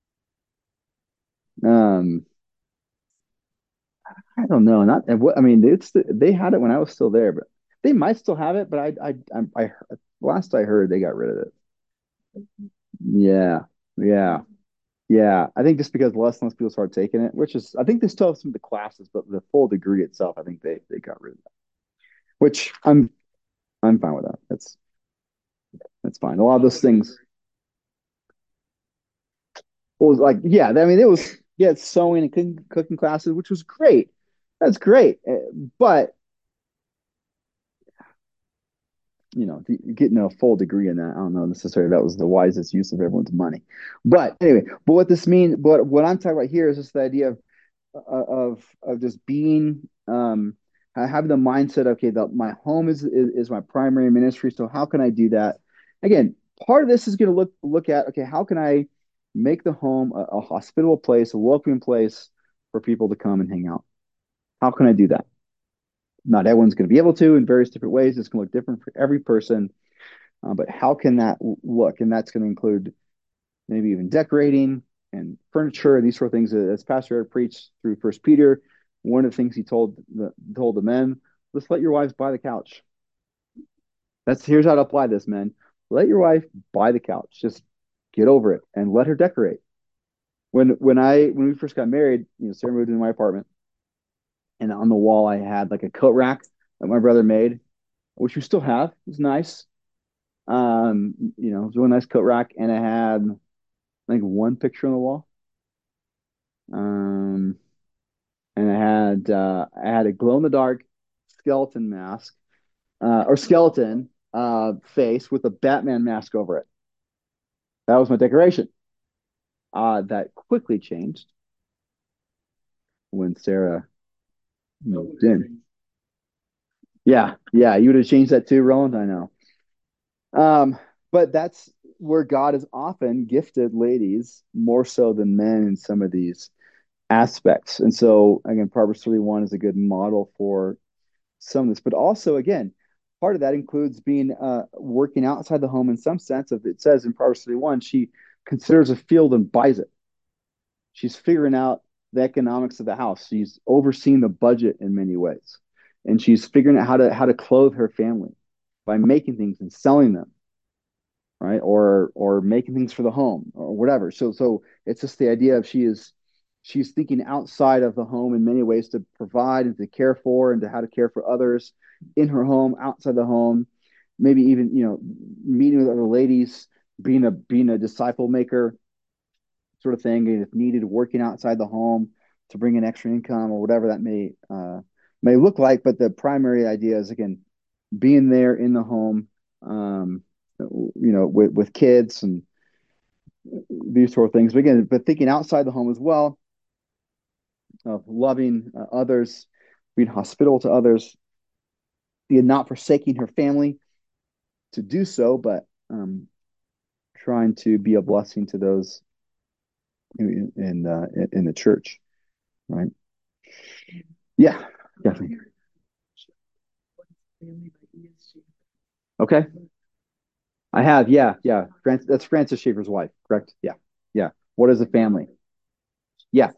S1: Um, I don't know. Not what I mean. They had it when I was still there, but they might still have it. But last I heard, they got rid of it. Yeah, yeah, yeah. I think just because less and less people started taking it, which is, I think they still have some of the classes, but the full degree itself, I think they got rid of that. Which I'm fine with that. That's fine. A lot of those things was like, yeah. I mean, it was yeah, sewing and cooking classes, which was great. That's great. But getting a full degree in that, I don't know necessarily that was the wisest use of everyone's money. But anyway, but what I'm talking about here is just the idea of just being having the mindset, okay, my home is my primary ministry. So how can I do that? Again, part of this is going to look at, okay, how can I make the home a hospitable place, a welcoming place for people to come and hang out? How can I do that? Not everyone's going to be able to in various different ways. It's going to look different for every person. But how can that look? And that's going to include maybe even decorating and furniture, these sort of things. As Pastor Eric preached through First Peter, one of the things he told the men, let's let your wives buy the couch. Here's how to apply this, men. Let your wife buy the couch. Just get over it and let her decorate. When we first got married, Sarah moved into my apartment, and on the wall I had like a coat rack that my brother made, which we still have. It was nice. It was a really nice coat rack, and it had like one picture on the wall. Um, and I had a glow in the dark skeleton mask, or skeleton face with a Batman mask over it. That was my decoration. That quickly changed when Sarah moved in. Yeah, yeah, you would have changed that too, Roland. I know. But that's where God has often gifted ladies more so than men in some of these aspects. And so again, Proverbs 31 is a good model for some of this, but also again, part of that includes being working outside the home in some sense of it says in Proverbs 31, she considers a field and buys it. She's figuring out the economics of the house. She's overseeing the budget in many ways. And she's figuring out how to clothe her family by making things and selling them, right? Or making things for the home or whatever. So it's just the idea of she's thinking outside of the home in many ways to provide and to care for and to how to care for others in her home, outside the home, maybe even meeting with other ladies, being a disciple maker sort of thing, and if needed, working outside the home to bring in extra income or whatever that may look like. But the primary idea is again being there in the home, with kids and these sort of things. But again, thinking outside the home as well, of loving others, being hospitable to others, being not forsaking her family to do so, but trying to be a blessing to those in the church, right? Yeah, definitely. Okay, I have. Yeah, yeah. That's Francis Schaeffer's wife, correct? Yeah, yeah. What is a family? Yeah,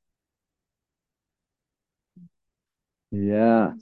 S1: yeah.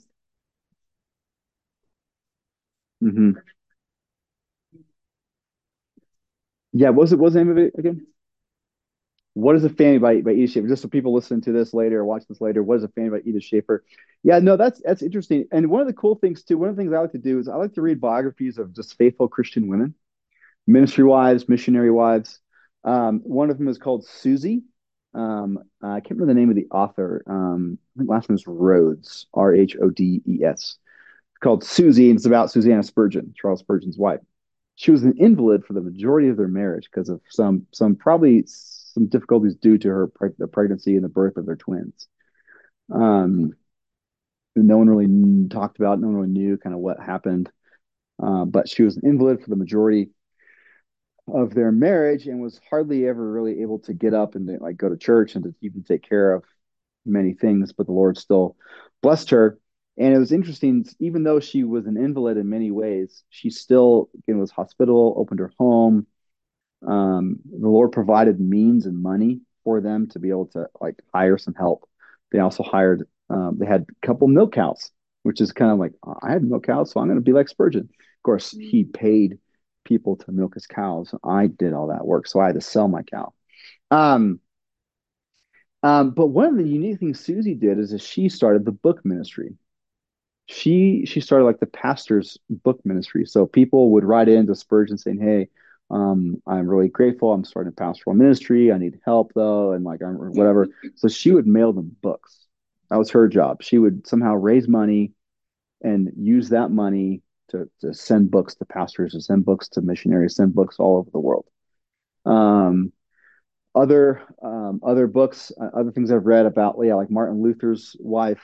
S1: Hmm. Yeah, what was the name of it again? What is a Fanny by Edith Schaefer? Just so people listen to this later or watch this later, what is a Fanny by Edith Schaefer? Yeah, no, that's interesting. And one of the cool things too, one of the things I like to do is I like to read biographies of just faithful Christian women, ministry wives, missionary wives. One of them is called Susie. I can't remember the name of the author. I think last name is Rhodes, Rhodes. It's called Susie, and it's about Susanna Spurgeon, Charles Spurgeon's wife. She was an invalid for the majority of their marriage because of some probably some difficulties due to the pregnancy and the birth of their twins. Um, no one really talked about, no one really knew kind of what happened. But she was an invalid for the majority of their marriage and was hardly ever really able to get up and like go to church and to even take care of many things, but the Lord still blessed her. And it was interesting, even though she was an invalid in many ways, she still, again, was hospitable, opened her home. The Lord provided means and money for them to be able to like hire some help. They also hired, they had a couple milk cows, which is kind of like, I have milk cows, so I'm going to be like Spurgeon. Of course, he paid people to milk his cows. I did all that work, so I had to sell my cow. Um, but one of the unique things Susie did is that she started the book ministry. She started like the pastor's book ministry. So people would write into Spurgeon saying, "Hey, I'm really grateful. I'm starting a pastoral ministry. I need help though, and like I'm whatever." So she would mail them books. That was her job. She would somehow raise money and use that money to send books to pastors, to send books to missionaries, send books all over the world. Um, other books, other things I've read about, yeah, like Martin Luther's wife,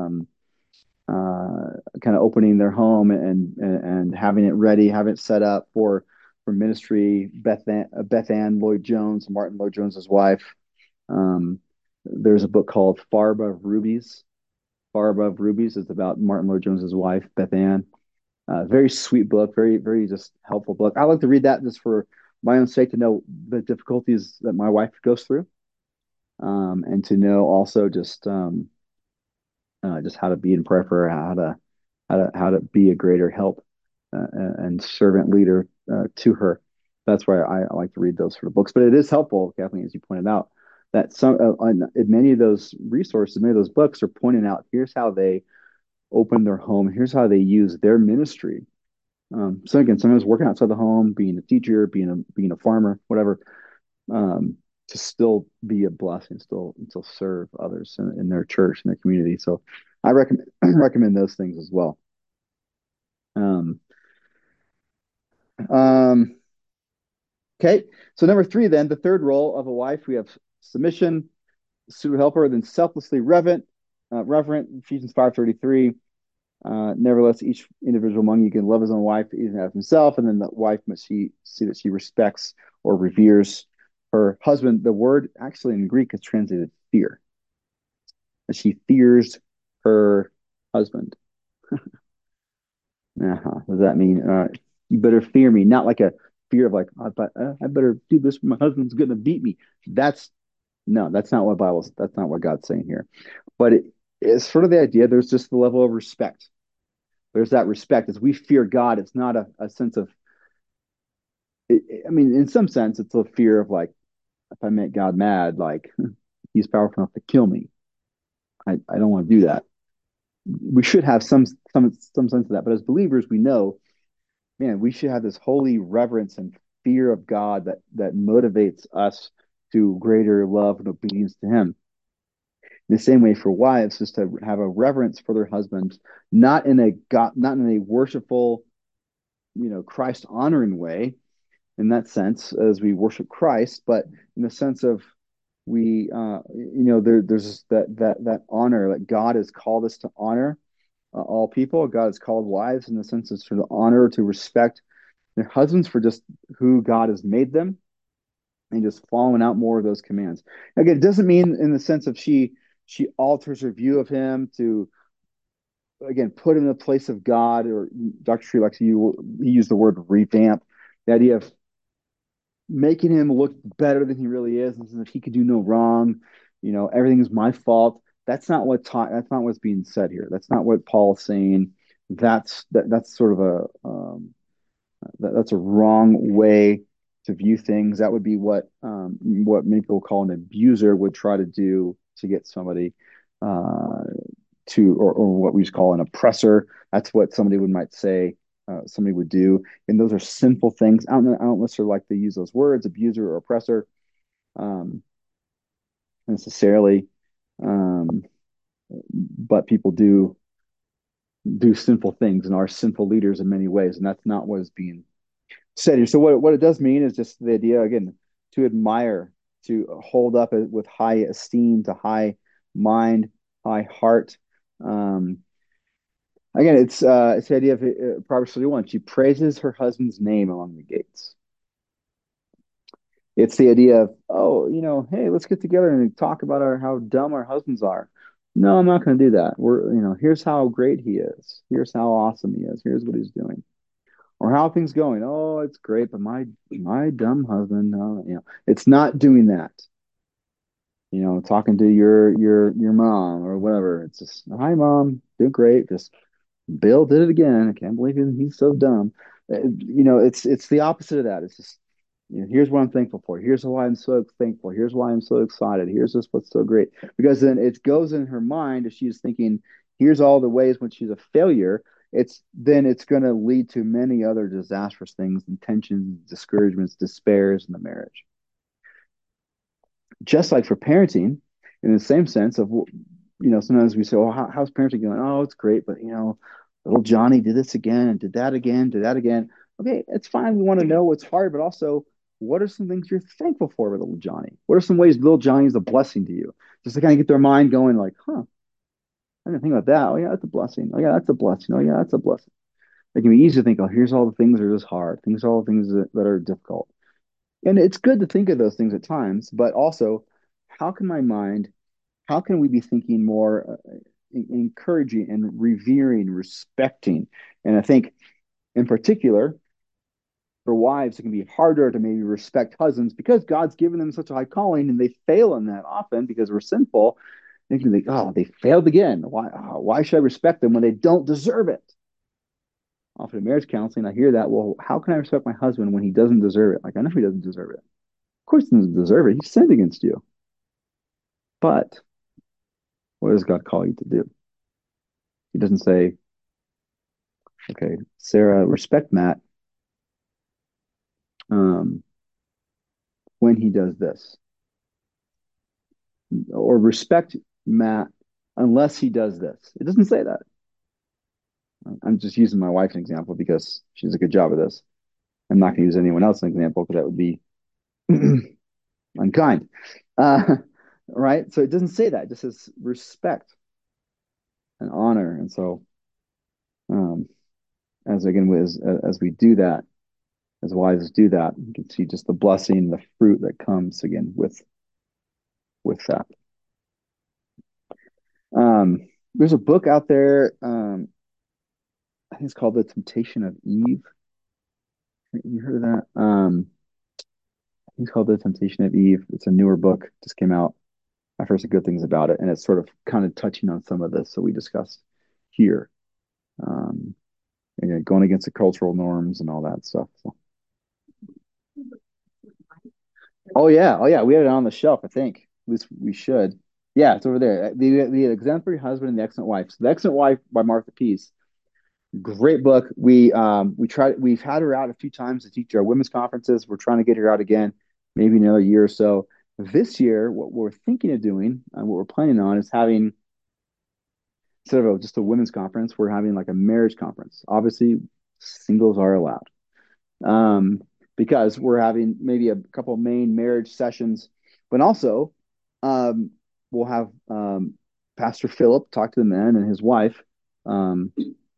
S1: kind of opening their home and having it ready, having it set up for ministry. Beth Ann Lloyd Jones, Martin Lloyd Jones's wife. Um, there's a book called Far Above Rubies. Far Above Rubies is about Martin Lloyd Jones's wife, Beth Ann. Very sweet book, very just helpful book. I like to read that just for my own sake to know the difficulties that my wife goes through, and to know also just how to be in prayer for her, how to be a greater help and servant leader to her. That's why I like to read those sort of books. But it is helpful, Kathleen, as you pointed out, that some in many of those resources, many of those books are pointing out here's how they open their home, here's how they use their ministry. So again, sometimes working outside the home, being a teacher, being a farmer, whatever, to still be a blessing, still serve others in their church, in their community. So I recommend recommend those things as well. Um, um, okay, so number three, then the third role of a wife, we have submission, suit helper, then selflessly reverent. Ephesians 5:33. Nevertheless, each individual among you can love his own wife even as himself, and then the wife must see that she respects or reveres her husband. The word actually in Greek is translated fear, that she fears her husband. What does that mean? You better fear me, not like a fear of like, I better do this. My husband's gonna beat me. That's no, that's not what Bible's. That's not what God's saying here. But it's sort of the idea. There's just the level of respect. There's that respect as we fear God. It's not a sense of. I mean, in some sense, it's a fear of like, if I make God mad, like He's powerful enough to kill me. I don't want to do that. We should have some sense of that. But as believers, we know, man, we should have this holy reverence and fear of God that motivates us to greater love and obedience to Him. In the same way for wives is to have a reverence for their husbands, not in a worshipful, Christ honoring way in that sense as we worship Christ, but in the sense of there's that honor that God has called us to honor all people. God has called wives in the sense of to honor, to respect their husbands for just who God has made them, and just following out more of those commands. Again, it doesn't mean in the sense of she alters her view of him to again put him in the place of God, or Dr. Tree likes to he used the word revamp, the idea of making him look better than he really is, and that he could do no wrong. Everything is my fault. That's not what taught. That's not what's being said here. That's not what Paul's saying. That's sort of that's a wrong way to view things. That would be what many people call an abuser would try to do to get somebody uh, or what we just call an oppressor. That's what somebody would might say. Somebody would do, and those are sinful things. I don't necessarily like to use those words, abuser or oppressor, um, necessarily, um, but people do sinful things and are sinful leaders in many ways, and that's not what is being said here. So what it does mean is just the idea again to admire, to hold up with high esteem, to high mind, high heart. Um, Again, it's the idea of Proverbs 31. She praises her husband's name among the gates. It's the idea of, oh, hey, let's get together and talk about how dumb our husbands are. No, I'm not going to do that. Here's how great he is. Here's how awesome he is. Here's what he's doing. Or how things going. Oh, it's great, but my dumb husband, no, it's not doing that. Talking to your mom or whatever. It's just, hi, mom, doing great. Just Bill did it again. I can't believe he's so dumb. It's the opposite of that. It's just, here's what I'm thankful for. Here's why I'm so thankful. Here's why I'm so excited. Here's just what's so great. Because then it goes in her mind as she's thinking, here's all the ways when she's a failure. It's going to lead to many other disastrous things and tensions, discouragements, despairs in the marriage. Just like for parenting, in the same sense of, sometimes we say, well, how's parenting going? Oh, it's great, but little Johnny did this again, did that again, did that again. Okay, it's fine. We want to know what's hard, but also, what are some things you're thankful for with little Johnny? What are some ways little Johnny is a blessing to you? Just to kind of get their mind going, like, huh, I didn't think about that. Oh yeah, that's a blessing. Oh yeah, that's a blessing. Oh yeah, that's a blessing. It can be easy to think, oh, here's all the things that are just hard. Things are all the things that are difficult. And it's good to think of those things at times, but also, how can my mind, how can we be thinking more encouraging and revering, respecting? And I think in particular, for wives, it can be harder to maybe respect husbands because God's given them such a high calling and they fail in that often because we're sinful. They can think, oh, they failed again. Why should I respect them when they don't deserve it? Often in marriage counseling, I hear that. Well, how can I respect my husband when he doesn't deserve it? Like, I know he doesn't deserve it. Of course, he doesn't deserve it. He sinned against you. But what does God call you to do? He doesn't say, okay, Sarah, respect Matt um, when he does this, or respect Matt unless he does this. It doesn't say that. I'm just using my wife as an example because she does a good job of this. I'm not going to use anyone else as an example because that would be unkind. Uh, right? So it doesn't say that. It just says respect and honor. And so, um, as we do that, as wives do that, you can see just the blessing, the fruit that comes again with that. There's a book out there. I think it's called The Temptation of Eve. You heard of that? I think it's called The Temptation of Eve. It's a newer book, just came out. I've heard some good things about it, and it's sort of kind of touching on some of this that we discussed here. Um, going against the cultural norms and all that stuff. So. Oh yeah, we had it on the shelf. I think at least we should. Yeah, it's over there. The Exemplary Husband and the Excellent Wife. So the Excellent Wife by Martha Peace. Great book. We've had her out a few times to teach our women's conferences. We're trying to get her out again, maybe another year or so. This year, what we're thinking of doing and what we're planning on is having instead of just a women's conference, we're having like a marriage conference. Obviously, singles are allowed. Um, because we're having maybe a couple of main marriage sessions, but also um, we'll have Pastor Philip talk to the men and his wife. Um,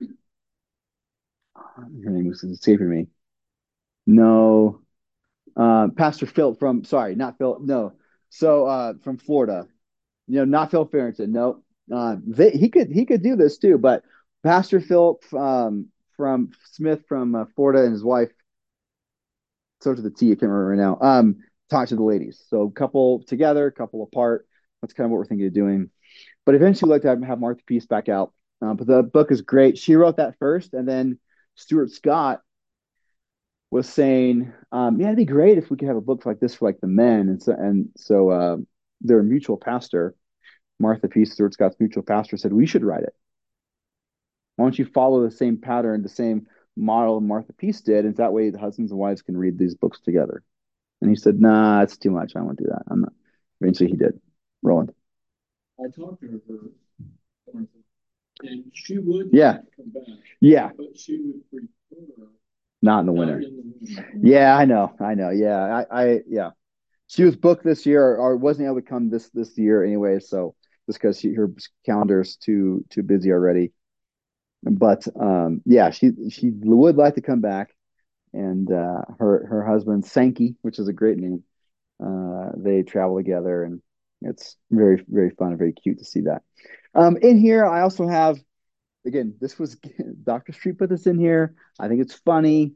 S1: her name was escaping me. No, Pastor Phil from sorry, not Phil. No, so from Florida. Not Phil Farrington. No, he could do this too. But Pastor Philip from Smith from Florida and his wife, so to the T. I can't remember right now. Talk to the ladies. So couple together, couple apart. That's kind of what we're thinking of doing. But eventually, we'd like to have Martha Peace back out. But the book is great. She wrote that first, and then Stuart Scott was saying, yeah, it'd be great if we could have a book like this for like the men. And so their mutual pastor, Martha P. Stewart Scott's mutual pastor, said we should write it. Why don't you follow the same pattern, the same model Martha Peace did, and that way the husbands and wives can read these books together. And he said, nah, it's too much. I won't do that. I'm not. Eventually he did. Roland.
S2: I talked to her, and she would
S1: Yeah.
S2: come back,
S1: Yeah.
S2: but she would prefer
S1: Not in the
S2: not
S1: winter.
S2: in the winter.
S1: Yeah, I know. I know. Yeah. Yeah. She was booked this year or wasn't able to come this year anyway, so just because her calendar's too busy already. But yeah, she would like to come back, and her husband Sankey, which is a great name, they travel together, and it's very very fun and very cute to see that. In here, I also have again, this was Dr. Street put this in here. I think it's funny.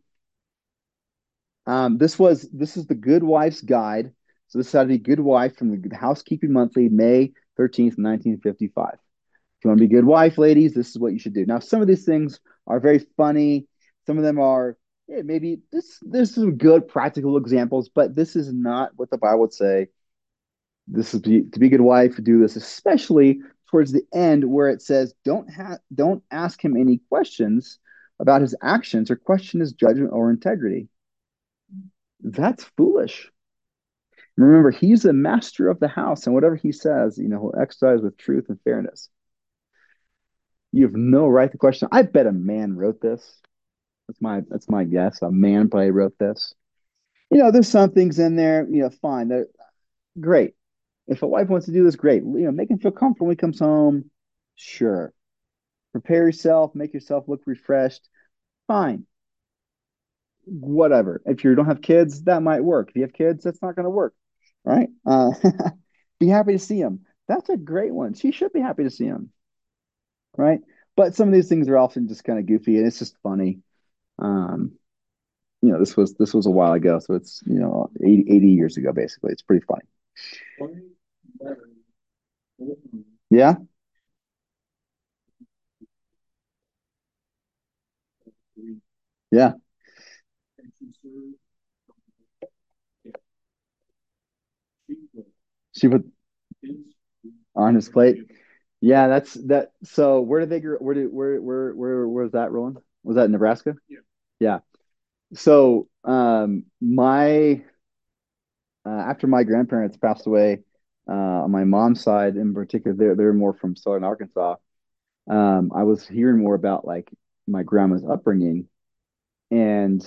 S1: This is the Good Wife's Guide. So this is how to be good wife from the Housekeeping Monthly, May 13th, 1955. If you want to be a good wife, ladies, this is what you should do. Now, some of these things are very funny. Some of them are maybe this. There's some good practical examples, but this is not what the Bible would say. This is to be a good wife to do this, especially towards the end where it says, don't ask him any questions about his actions or question his judgment or integrity. That's foolish. Remember, he's the master of the house, and whatever he says, he'll exercise with truth and fairness. You have no right to question. I bet a man wrote this. That's my guess. A man probably wrote this. There's some things in there, fine. That great. If a wife wants to do this, great. Make him feel comfortable when he comes home. Sure. Prepare yourself, make yourself look refreshed. Fine. Whatever. If you don't have kids, that might work. If you have kids, that's not going to work. Right? Be happy to see him. That's a great one. She should be happy to see him. Right? But some of these things are often just kind of goofy and it's just funny. Um, this was a while ago, so it's 80 years ago basically. It's pretty funny. Yeah. Yeah. She put on his plate. Yeah, that's that. So where did they grow? Where was that, Roland? Was that in Nebraska?
S2: Yeah.
S1: Yeah. So my after my grandparents passed away, on my mom's side in particular, they're more from southern Arkansas. I was hearing more about like my grandma's upbringing, and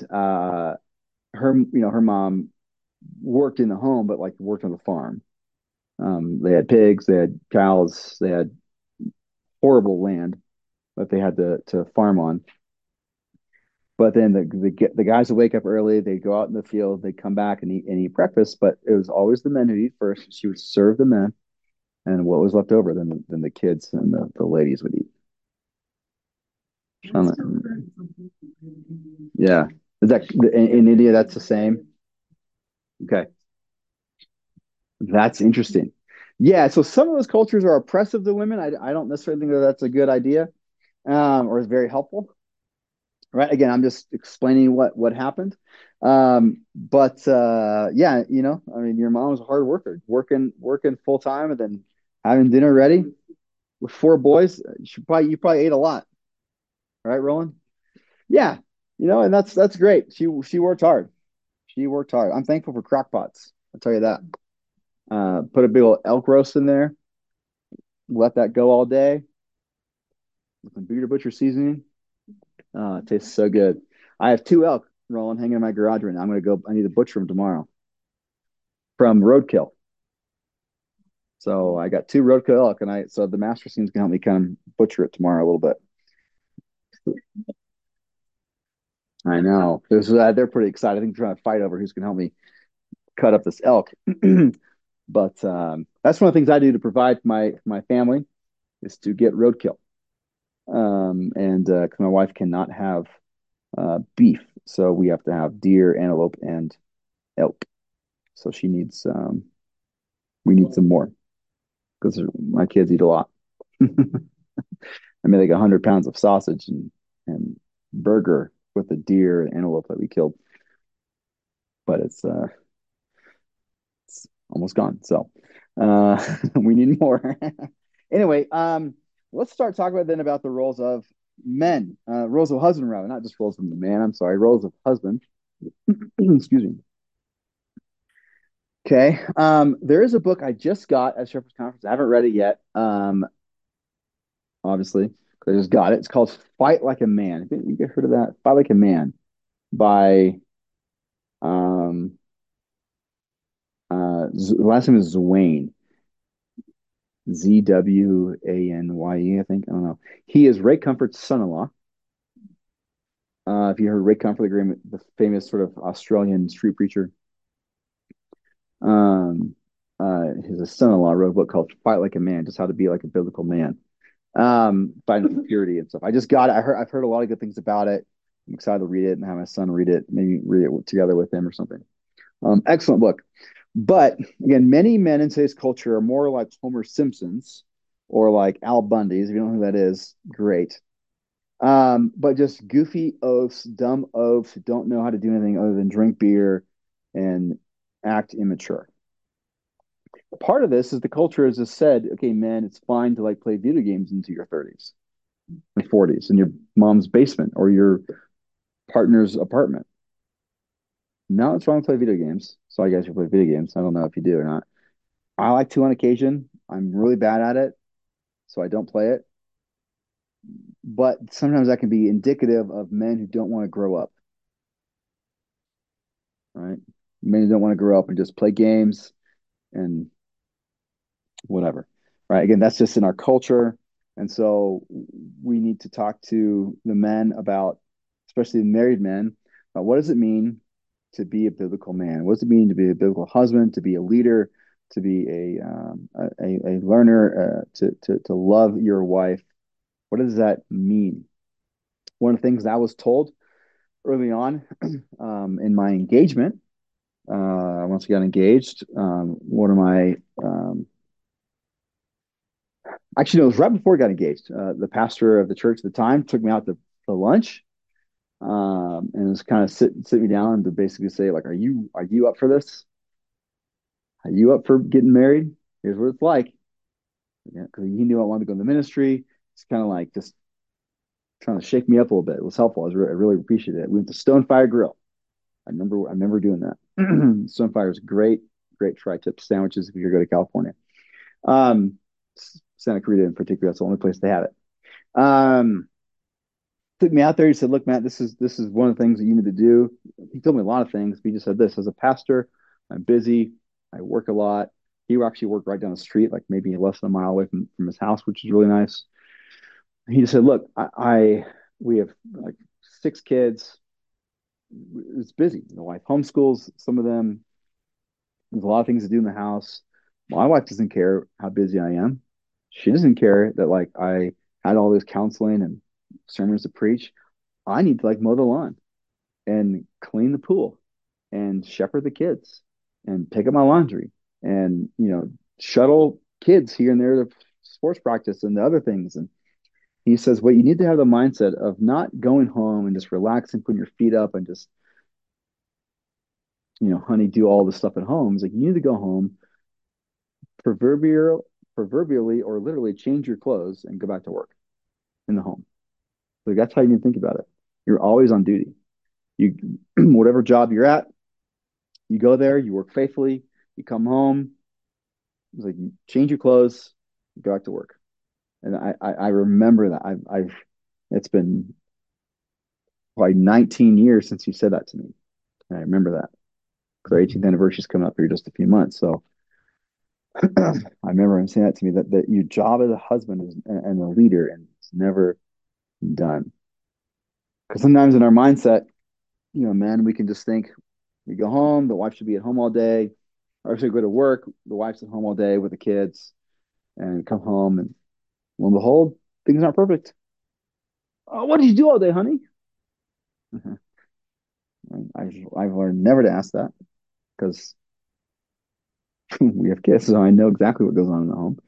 S1: her mom worked in the home, but like worked on the farm. They had pigs, they had cows, they had horrible land that they had to farm on. But then the guys would wake up early, they'd go out in the field, they'd come back and eat breakfast. But it was always the men who eat first. She would serve the men, and what was left over, then the kids and the ladies would eat. Yeah, is that in India? That's the same. Okay, that's interesting. Yeah, so some of those cultures are oppressive to women. I don't necessarily think that that's a good idea, or is very helpful. Right. Again, I'm just explaining what happened. But yeah, I mean, your mom was a hard worker, working full time and then having dinner ready with four boys. You probably ate a lot, right, Roland? Yeah, and that's great. She worked hard. She worked hard. I'm thankful for crock pots. I'll tell you that. Put a big old elk roast in there, let that go all day with some Beater Butcher seasoning. It tastes so good. I have two elk, Roland, hanging in my garage right now. I'm gonna go. I need to butcher them tomorrow from Roadkill. So I got two Roadkill elk, and so the master seems can help me kind of butcher it tomorrow a little bit. I know. They're pretty excited. I think they're trying to fight over who's gonna help me cut up this elk. But that's one of the things I do to provide for my family is to get roadkill. And 'cause my wife cannot have beef, so we have to have deer, antelope, and elk. So we need some more because my kids eat a lot. I made like 100 pounds of sausage and burger with the deer and antelope that we killed. but it's almost gone. So we need more. Anyway, let's start talking about then about the roles of men, roles of husband, rather, not just roles of the man. I'm sorry, roles of husband. Excuse me. Okay. There is a book I just got at Shepherd's Conference. I haven't read it yet. Obviously, 'cause I just got it. It's called Fight Like a Man. You get heard of that? Fight Like a Man by um last name is Zwayne. Zwanye, I think. I don't know. He is Ray Comfort's son-in-law. If you heard Ray Comfort, the famous sort of Australian street preacher, um, his son-in-law wrote a book called "Fight Like a Man," just how to be like a biblical man, fighting purity and stuff. I just got it. I've heard a lot of good things about it. I'm excited to read it and have my son read it. Maybe read it together with him or something. Excellent book. But again, many men in today's culture are more like Homer Simpsons or like Al Bundy's. If you don't know who that is, great. But just goofy oafs, dumb oafs who don't know how to do anything other than drink beer and act immature. Part of this is the culture has just said, okay, man, it's fine to like play video games into your 30s and 40s in your mom's basement or your partner's apartment. Now it's wrong to play video games. So I guess you play video games. I don't know if you do or not. I like to on occasion. I'm really bad at it, so I don't play it. But sometimes that can be indicative of men who don't want to grow up, right? Men who don't want to grow up and just play games and whatever, right? Again, that's just in our culture. And so we need to talk to the men about, especially the married men, about what does it mean to be a biblical man? What does it mean to be a biblical husband, to be a leader, to be a learner, to love your wife? What does that mean? One of the things that I was told early on in my engagement, once we got engaged, one of my actually, no, it was right before we got engaged. The pastor of the church at the time took me out to lunch, and was kind of sit me down to basically say, like, are you up for this? Are you up for getting married? Here's what it's like. Because he knew I wanted to go in the ministry. It's kind of like just trying to shake me up a little bit. It was helpful. I really appreciated it. We went to Stonefire Grill. I remember doing that. Stonefire is great, great tri-tip sandwiches if you go to California. Um, Santa Clarita in particular, that's the only place they have it. Took me out there. He said, "Look, Matt, this is one of the things that you need to do." He told me a lot of things. But he just said this: as a pastor, I'm busy. I work a lot. He actually worked right down the street, like maybe less than a mile away from his house, which is really nice. He just said, "Look, we have like 6 kids. It's busy. The wife homeschools some of them. There's a lot of things to do in the house. My wife doesn't care how busy I am. She doesn't care that like I had all this counseling and sermons to preach. I need to like mow the lawn and clean the pool and shepherd the kids and pick up my laundry and shuttle kids here and there to sports practice and the other things." And he says, "What you need to have the mindset of not going home and just relaxing, putting your feet up and just honey, do all this stuff at home. It's like you need to go home, proverbially or literally change your clothes and go back to work in the home." Like that's how you need to think about it. You're always on duty. You whatever job you're at, you go there, you work faithfully, you come home. It's like you change your clothes, you go back to work. And I remember that. I've it's been probably 19 years since he said that to me. And I remember that. Because our 18th anniversary is coming up here just a few months. So I remember him saying that to me that your job as a husband and a leader and it's never done. Because sometimes in our mindset, man, we can just think we go home, the wife should be at home all day, or should go to work, the wife's at home all day with the kids, and come home, and lo and behold, things aren't perfect. "Oh, what did you do all day, honey?" I've learned never to ask that because we have kids, so I know exactly what goes on in the home.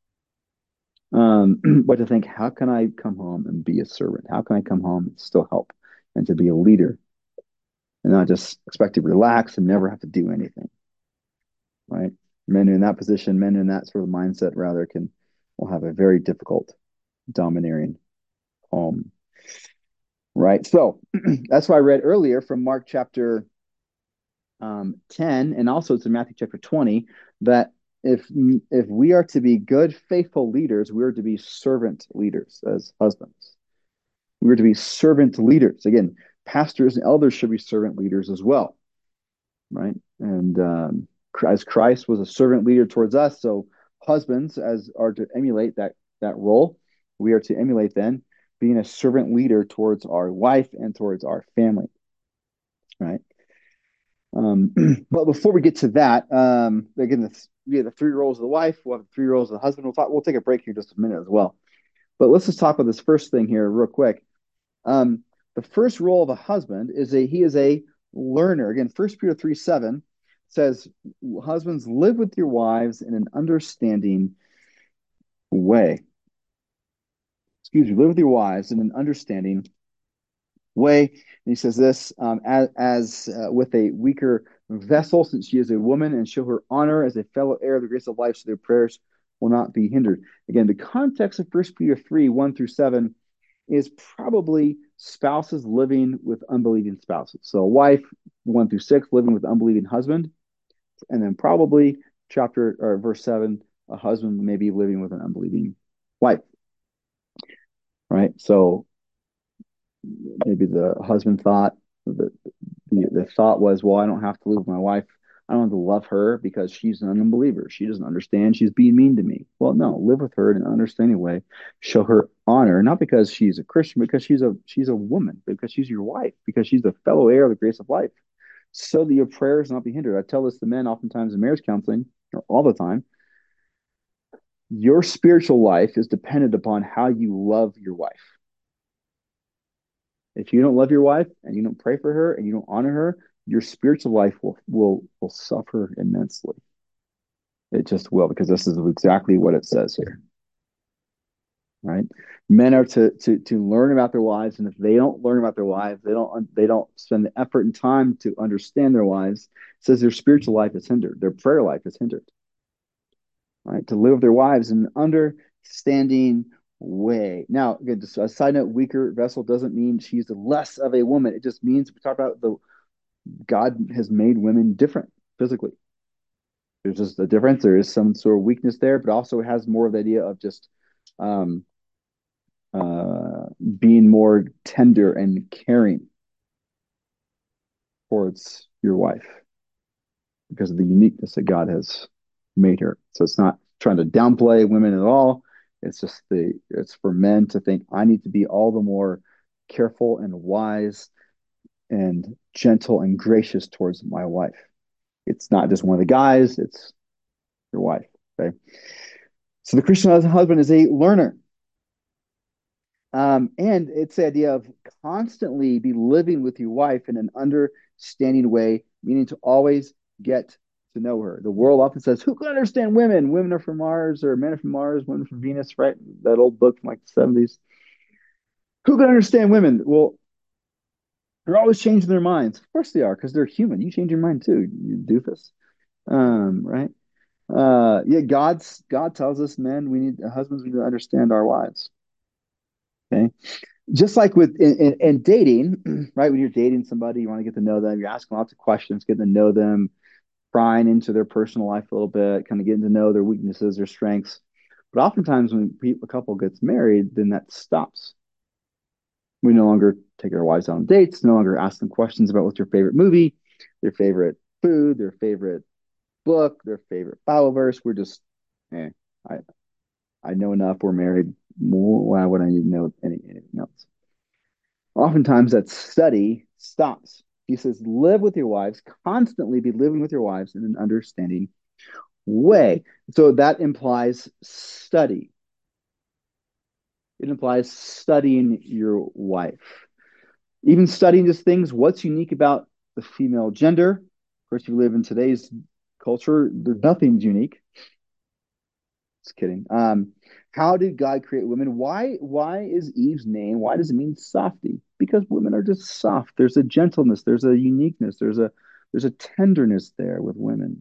S1: But to think, how can I come home and be a servant? How can I come home and still help and to be a leader? and not just expect to relax and never have to do anything, right? Men in that position, men in that sort of mindset rather will have a very difficult domineering home, right? So that's why I read earlier from Mark chapter 10, and also it's in Matthew chapter 20, that if we are to be good, faithful leaders, we are to be servant leaders as husbands. We are to be servant leaders. Again, pastors and elders should be servant leaders as well, right? And as Christ was a servant leader towards us, so husbands as are to emulate that role. We are to emulate then being a servant leader towards our wife and towards our family, right? But before we get to that, again, we have the three roles of the wife. We'll have the three roles of the husband. We'll take a break here in just a minute as well. But let's just talk about this first thing here real quick. Um, the first role of a husband he is a learner. Again, First Peter 3:7 says, "Husbands, live with your wives in an understanding way." Excuse me, live with your wives in an understanding way. And he says this as with a weaker vessel, since she is a woman, and show her honor as a fellow heir of the grace of life, so their prayers will not be hindered. Again, the context of First Peter 3:1-7 is probably spouses living with unbelieving spouses. So, a wife, 1-6, living with unbelieving husband, and then probably chapter or verse 7, a husband maybe living with an unbelieving wife, right? So, maybe the husband thought the thought was, well, I don't have to live with my wife. I don't have to love her because she's an unbeliever. She doesn't understand. She's being mean to me. Well, no, live with her in an understanding way. Show her honor, not because she's a Christian, because she's a woman, because she's your wife, because she's a fellow heir of the grace of life, so that your prayers not be hindered. I tell this to men oftentimes in marriage counseling, or all the time. Your spiritual life is dependent upon how you love your wife. If you don't love your wife and you don't pray for her and you don't honor her, your spiritual life will suffer immensely. It just will, because this is exactly what it says here. Right? Men are to learn about their wives, and if they don't learn about their wives, they don't spend the effort and time to understand their wives. It says their spiritual life is hindered, their prayer life is hindered. Right? To live with their wives in an understanding way. Now, again, just a side note, weaker vessel doesn't mean she's less of a woman. It just means we talk about God has made women different physically. There's just a difference. There is some sort of weakness there, but also it has more of the idea of just um, being more tender and caring towards your wife because of the uniqueness that God has made her. So it's not trying to downplay women at all. It's for men to think I need to be all the more careful and wise and gentle and gracious towards my wife. It's not just one of the guys, it's your wife. Okay. So the Christian husband is a learner. And it's the idea of constantly be living with your wife in an understanding way, meaning to always get to know her. The world often says, who can understand women? Women are from Mars, or men are from Mars, women are from Venus, right? That old book from like the 70s. Who can understand women? Well, they're always changing their minds. Of course they are, because they're human. You change your mind too, you doofus. Right? Yeah, God tells us, men, husbands, we need to understand our wives. Okay. Just like with in dating, right? When you're dating somebody, you want to get to know them, you're asking lots of questions, getting to know them, prying into their personal life a little bit, kind of getting to know their weaknesses, their strengths. But oftentimes when a couple gets married, then that stops. We no longer take our wives out on dates, no longer ask them questions about what's your favorite movie, their favorite food, their favorite book, their favorite Bible verse. We're just, eh, I I know enough. We're married. Why would I need to know anything else? Oftentimes that study stops. He says, live with your wives, constantly be living with your wives in an understanding way. So that implies study. It implies studying your wife. Even studying just things, what's unique about the female gender. Of course, you live in today's culture, there's nothing's unique. Just kidding. How did God create women? Why is Eve's name? Why does it mean softy? because women are just soft. There's a gentleness, there's a uniqueness, there's a tenderness there with women.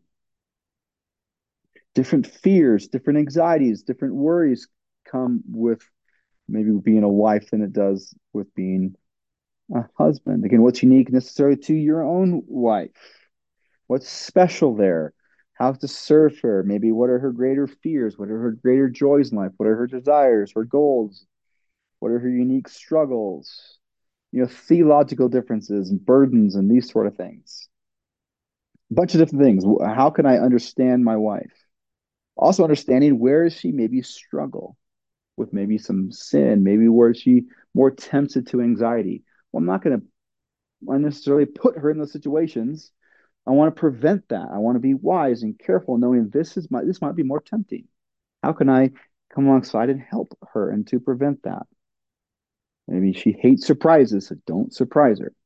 S1: Different fears, different anxieties, different worries come with maybe being a wife than it does with being a husband. Again, what's unique necessarily to your own wife? What's special there? How to serve her? Maybe what are her greater fears? What are her greater joys in life? What are her desires, her goals? What are her unique struggles? Theological differences and burdens and these sort of things. A bunch of different things. How can I understand my wife? Also understanding where is she maybe struggle with maybe some sin, maybe where is she more tempted to anxiety. Well, I'm not going to unnecessarily put her in those situations. I want to prevent that. I want to be wise and careful, knowing this might be more tempting. How can I come alongside and help her and to prevent that? Maybe she hates surprises, so don't surprise her.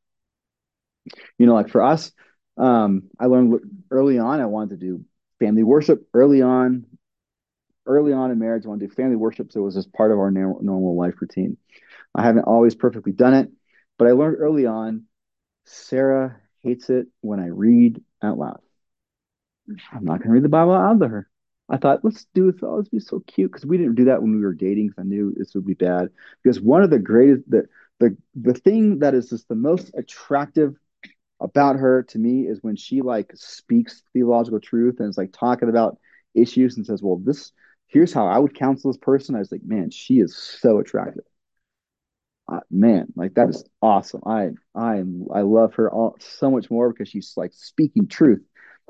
S1: Like for us, I learned early on I wanted to do family worship early on in marriage. I wanted to do family worship, so it was just part of our normal life routine. I haven't always perfectly done it, but I learned early on Sarah hates it when I read out loud. I'm not going to read the Bible out to her. I thought, let's do it. Oh, it'd be so cute because we didn't do that when we were dating because I knew this would be bad. Because one of the greatest, the thing that is just the most attractive about her to me is when she like speaks theological truth and is like talking about issues and says, "Well, here's how I would counsel this person." I was like, "Man, she is so attractive." Man, like that is awesome. I love her so much more because she's like speaking truth.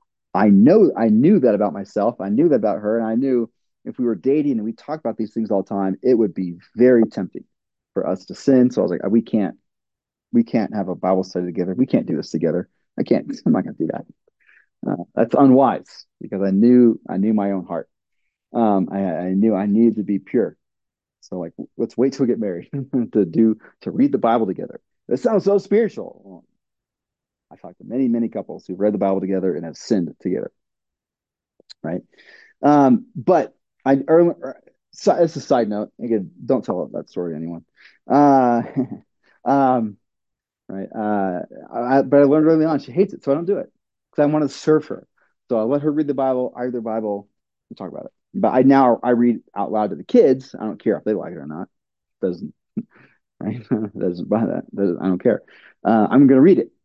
S1: I knew that about myself. I knew that about her, and I knew if we were dating and we talked about these things all the time, it would be very tempting for us to sin. So I was like, we can't have a Bible study together. We can't do this together. I can't. I'm not going to do that. That's unwise because I knew my own heart. I knew I needed to be pure. So like, let's wait till we get married to read the Bible together. It sounds so spiritual. Well, I talked to many, many couples who've read the Bible together and have sinned together, right? But I early, so it's a side note. Again, don't tell that story to anyone. Uh, um, right. But I learned early on she hates it, so I don't do it because I want to serve her. So I let her read the Bible. I read the Bible. We talk about it. But I read out loud to the kids. I don't care if they like it or not. Doesn't right? Doesn't buy that. I don't care. I'm going to read it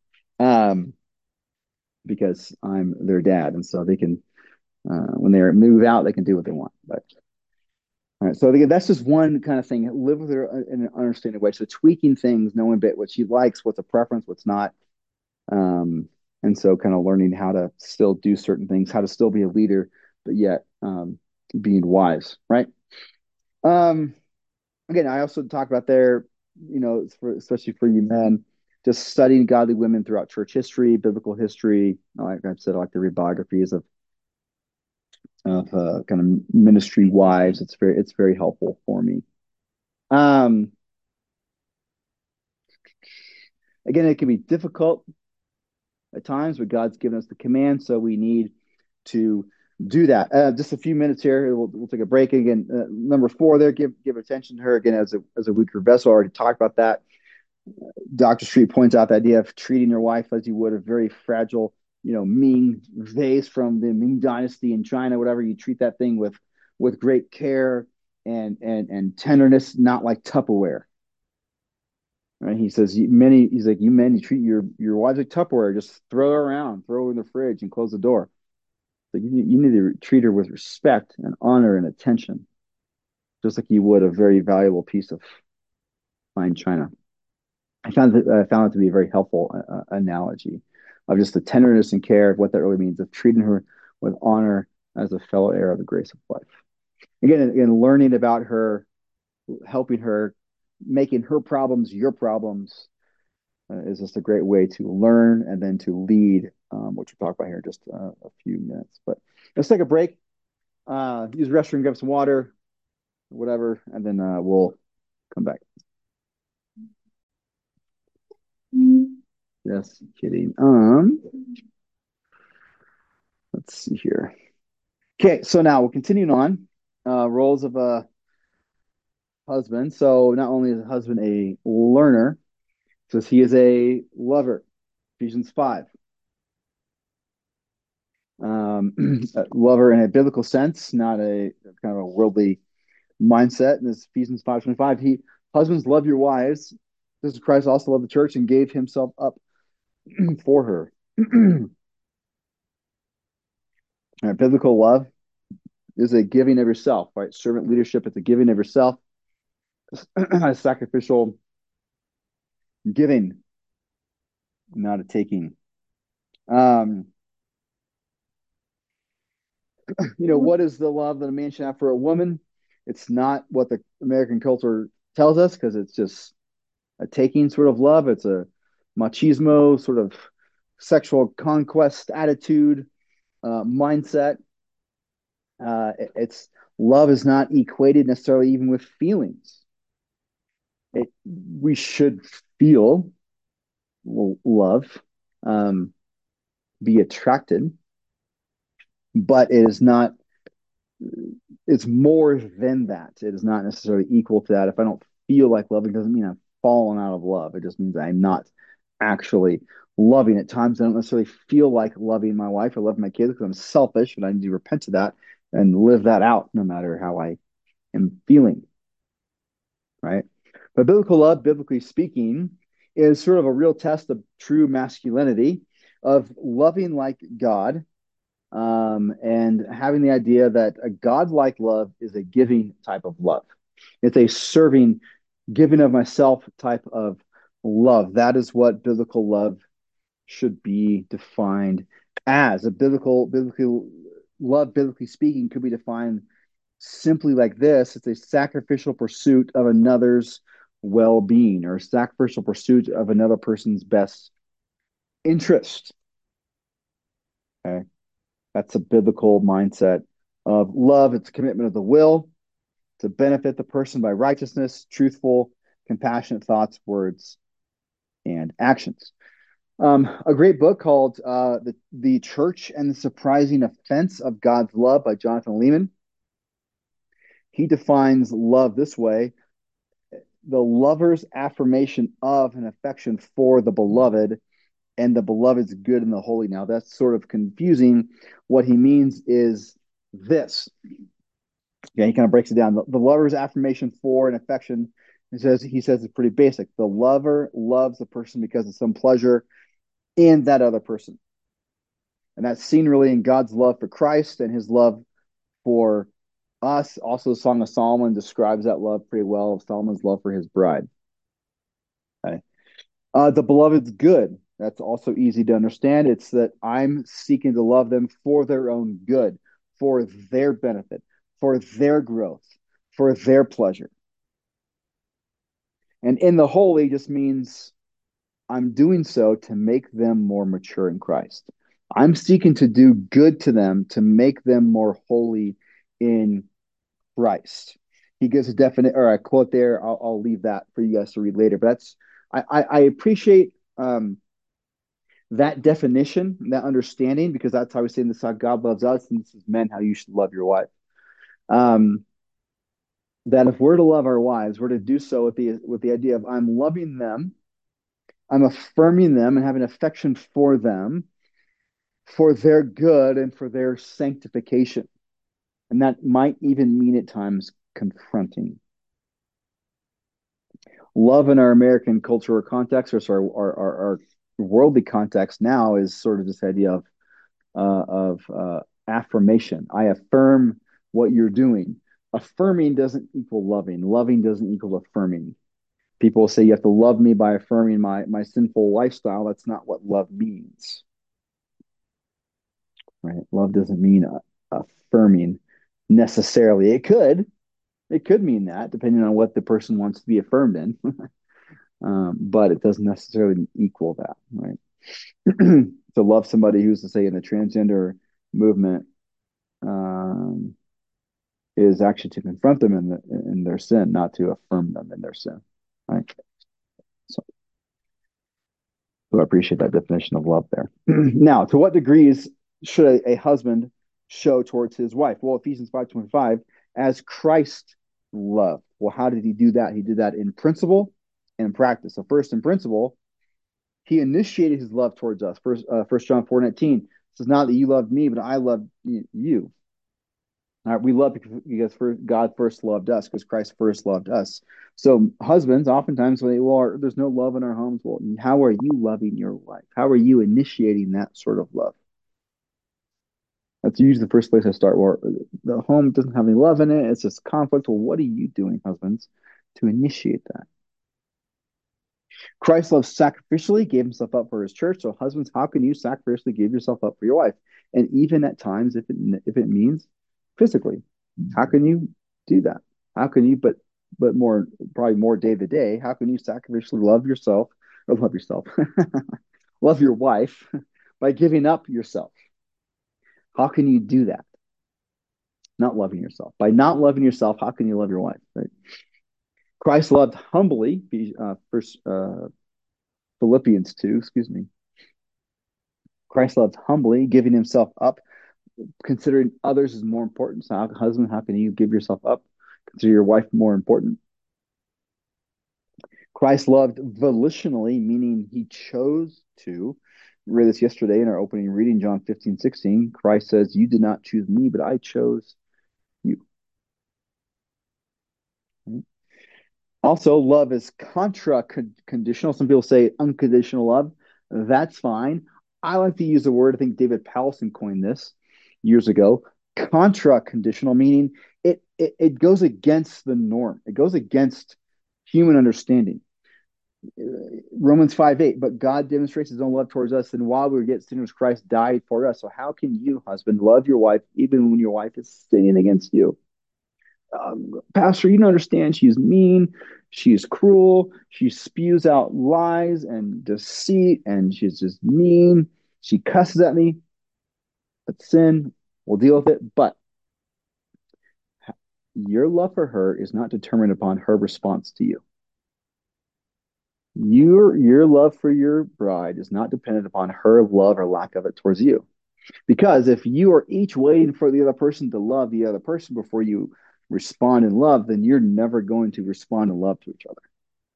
S1: because I'm their dad, and so they can when they move out, they can do what they want. But all right, so again, that's just one kind of thing. Live with her in an understanding way. So tweaking things, knowing a bit what she likes, what's a preference, what's not. And so kind of learning how to still do certain things, how to still be a leader, but yet being wise, right? Um, Again, I also talk about there, especially for you men, just studying godly women throughout church history, biblical history. Like I've said, I like the read biographies of kind of ministry wives. It's very helpful for me. Um, Again, it can be difficult at times, but God's given us the command, so we need to do that. Just a few minutes here. We'll take a break again. Number 4 there, give attention to her again as a weaker vessel. I already talked about that. Dr. Street points out the idea of treating your wife as you would a very fragile, Ming vase from the Ming Dynasty in China, whatever. You treat that thing with great care and tenderness, not like Tupperware. Right? He says he's like, you men, you treat your wives like Tupperware, just throw her around, throw her in the fridge and close the door. Like you need to treat her with respect and honor and attention, just like you would a very valuable piece of fine china. I found it to be a very helpful analogy of just the tenderness and care of what that really means of treating her with honor as a fellow heir of the grace of life. Again, learning about her, helping her, making her problems your problems is just a great way to learn and then to lead, which we'll talk about here in just a few minutes. But let's take a break, use the restroom, grab some water, whatever, and then we'll come back. Just kidding. Let's see here. Okay, so now we're continuing on roles of a husband. So not only is a husband a learner, says he is a lover. Ephesians 5. Lover in a biblical sense, not a kind of a worldly mindset. And this Ephesians 5:25, husbands, love your wives, just as Christ also loved the church and gave himself up for her. All right, biblical love is a giving of yourself, right? Servant leadership is a giving of yourself, a sacrificial giving, not a taking. Um, what is the love that a man should have for a woman? It's not what the American culture tells us because it's just a taking sort of love. It's a machismo sort of sexual conquest attitude, mindset. It's love is not equated necessarily even with feelings. We should feel love, be attracted, but it is not. It's more than that. It is not necessarily equal to that. If I don't feel like loving, it doesn't mean I've fallen out of love. It just means I'm not actually loving. At times, I don't necessarily feel like loving my wife or loving my kids because I'm selfish, and I need to repent of that and live that out, no matter how I am feeling. Right? But biblical love, biblically speaking, is sort of a real test of true masculinity, of loving like God, and having the idea that a God-like love is a giving type of love. It's a serving, giving of myself type of love. That is what biblical love should be defined as. Biblical love, biblically speaking, could be defined simply like this: it's a sacrificial pursuit of another's well-being or sacrificial pursuit of another person's best interest. Okay. That's a biblical mindset of love. It's a commitment of the will to benefit the person by righteousness, truthful, compassionate thoughts, words, and actions. A great book called the Church and the Surprising Offense of God's Love by Jonathan Leeman. He defines love this way: the lover's affirmation of an affection for the beloved and the beloved's good and the holy. Now, that's sort of confusing. What he means is this. Yeah, he kind of breaks it down. The lover's affirmation for an affection, he says it's pretty basic. The lover loves the person because of some pleasure in that other person. And that's seen really in God's love for Christ and his love for us. Also, the Song of Solomon describes that love pretty well, Solomon's love for his bride. Okay. The beloved's good. That's also easy to understand. It's that I'm seeking to love them for their own good, for their benefit, for their growth, for their pleasure. And in the holy just means I'm doing so to make them more mature in Christ. I'm seeking to do good to them to make them more holy in Christ. He gives a definite or a quote there. I'll leave that for you guys to read later. But I appreciate that definition, that understanding, because that's how we say this: how God loves us, and this is men how you should love your wife. Um, that if we're to love our wives, we're to do so with the idea of I'm loving them, I'm affirming them, and having affection for them, for their good and for their sanctification. And that might even mean at times confronting. Love in our American cultural context, or sorry, our worldly context now, is sort of this idea of affirmation. I affirm what you're doing. Affirming doesn't equal loving. Loving doesn't equal affirming. People say you have to love me by affirming my sinful lifestyle. That's not what love means. Right? Love doesn't mean affirming necessarily. It could mean that, depending on what the person wants to be affirmed in. But it doesn't necessarily equal that, right? To love somebody who's, to say, in the transgender movement, is actually to confront them in their sin, not to affirm them in their sin, right? So I appreciate that definition of love there. Now, to what degrees should a husband show towards his wife? Well, Ephesians 5:25, as Christ loved. Well, how did he do that? He did that in principle and in practice. So first in principle, he initiated his love towards us. First John 4:19 says, not that you loved me, but I loved you. All right, we love because God first loved us, because Christ first loved us. So husbands, oftentimes, well, there's no love in our homes. Well, how are you loving your wife? How are you initiating that sort of love? That's usually the first place I start. Where the home doesn't have any love in it. It's just conflict. Well, what are you doing, husbands, to initiate that? Christ loved sacrificially, gave himself up for his church. So husbands, how can you sacrificially give yourself up for your wife? And even at times, if it means physically, how can you do that? How can you, but more, probably more day to day, how can you sacrificially love yourself, love your wife by giving up yourself? How can you do that? Not loving yourself. By not loving yourself, how can you love your wife? Right? Christ loved humbly. First Philippians 2, excuse me. Christ loved humbly, giving himself up, considering others is more important. So, husband, how can you give yourself up? Consider your wife more important. Christ loved volitionally, meaning he chose to. We read this yesterday in our opening reading, John 15:16. Christ says, you did not choose me, but I chose you. Also, love is conditional. Some people say unconditional love. That's fine. I like to use the word, I think David Powelson coined this years ago, contra conditional, meaning it goes against the norm. It goes against human understanding. Romans 5:8, but God demonstrates his own love towards us, and while we were yet sinners, Christ died for us. So how can you, husband, love your wife even when your wife is sinning against you? Pastor, you don't understand. She's mean. She's cruel. She spews out lies and deceit, and she's just mean. She cusses at me. That's sin. We'll deal with it. But your love for her is not determined upon her response to you. Your love for your bride is not dependent upon her love or lack of it towards you. Because if you are each waiting for the other person to love the other person before you respond in love, then you're never going to respond in love to each other.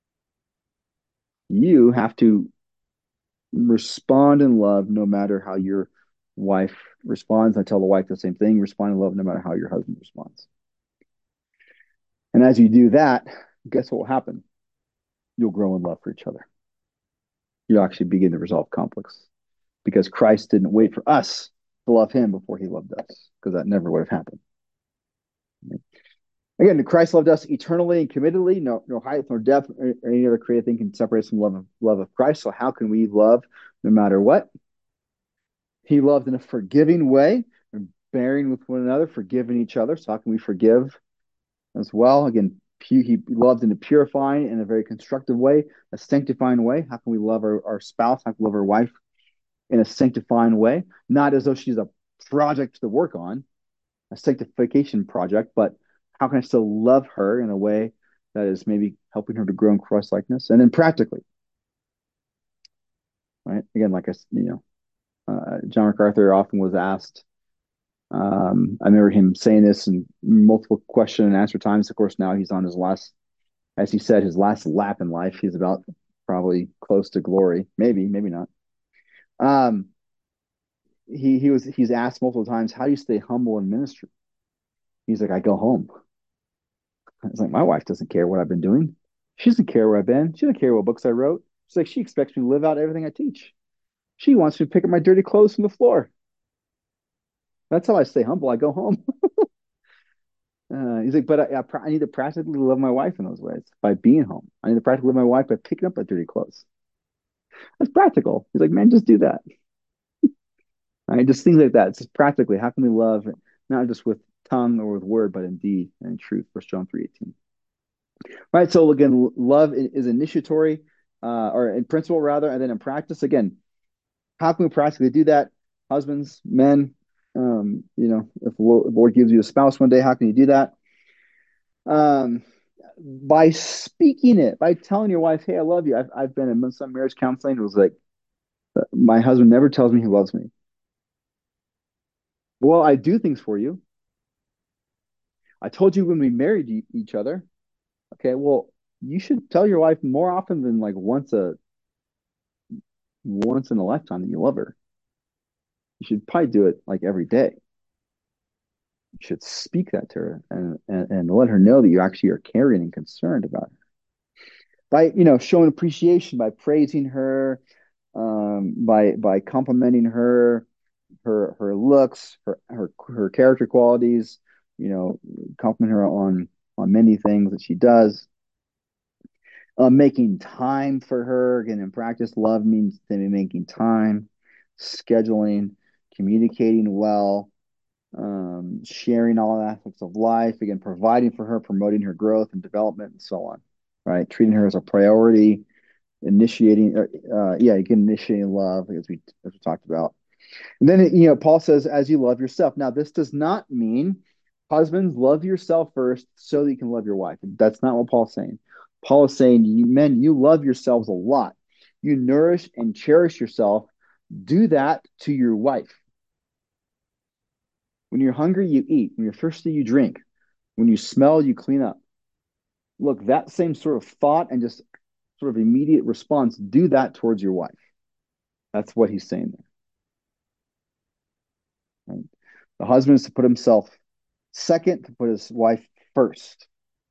S1: You have to respond in love no matter how your wife responds. I tell the wife the same thing, respond in love no matter how your husband responds. And as you do that, guess what will happen? You'll grow in love for each other. You'll actually begin to resolve conflicts because Christ didn't wait for us to love him before he loved us, because that never would have happened. Again, Christ loved us eternally and committedly. No height nor depth or any other created thing can separate us from love of Christ. So how can we love no matter what? He loved in a forgiving way, bearing with one another, forgiving each other. So how can we forgive as well? Again, he loved in a purifying in a very constructive way, a sanctifying way. How can we love our spouse? How can we love our wife in a sanctifying way? Not as though she's a project to work on, a sanctification project, but how can I still love her in a way that is maybe helping her to grow in Christ likeness? And then practically, right? Again, like John MacArthur often was asked. I remember him saying this in multiple question and answer times. Of course, now he's on his last, as he said, his last lap in life. He's about probably close to glory. Maybe, maybe not. Um, he's asked multiple times, how do you stay humble in ministry? He's like, I go home. I was like, my wife doesn't care what I've been doing. She doesn't care where I've been. She doesn't care what books I wrote. She's like, she expects me to live out everything I teach. She wants me to pick up my dirty clothes from the floor. That's how I stay humble. I go home. He's like, but I need to practically love my wife in those ways by being home. I need to practically love my wife by picking up my dirty clothes. That's practical. He's like, man, just do that. Right? Just things like that. It's just practically. How can we love not just with tongue or with word, but in deed and in truth? First John 3:18. Right. So again, love is initiatory, or in principle rather, and then in practice, again, how can we practically do that? Husbands, men, if the Lord gives you a spouse one day, how can you do that? Um, by speaking it, by telling your wife, "Hey, I love you." I've been in some marriage counseling. It was like my husband never tells me he loves me. Well, I do things for you. I told you when we married each other. Okay, well, you should tell your wife more often than like once in a lifetime that you love her. You should probably do it like every day. You should speak that to her and let her know that you actually are caring and concerned about her. By, showing appreciation, by praising her, by complimenting her, her looks, her character qualities, compliment her on many things that she does. Making time for her. Again, in practice, love means then making time, scheduling, communicating well, sharing all aspects of life. Again, providing for her, promoting her growth and development, and so on. Right, treating her as a priority, initiating, again, initiating love, as we talked about. And then, Paul says, as you love yourself. Now, this does not mean husbands love yourself first so that you can love your wife. That's not what Paul's saying. Paul is saying, you men, you love yourselves a lot. You nourish and cherish yourself. Do that to your wife. When you're hungry, you eat. When you're thirsty, you drink. When you smell, you clean up. Look, that same sort of thought and just sort of immediate response, do that towards your wife. That's what he's saying there. Right? The husband is to put himself second, to put his wife first.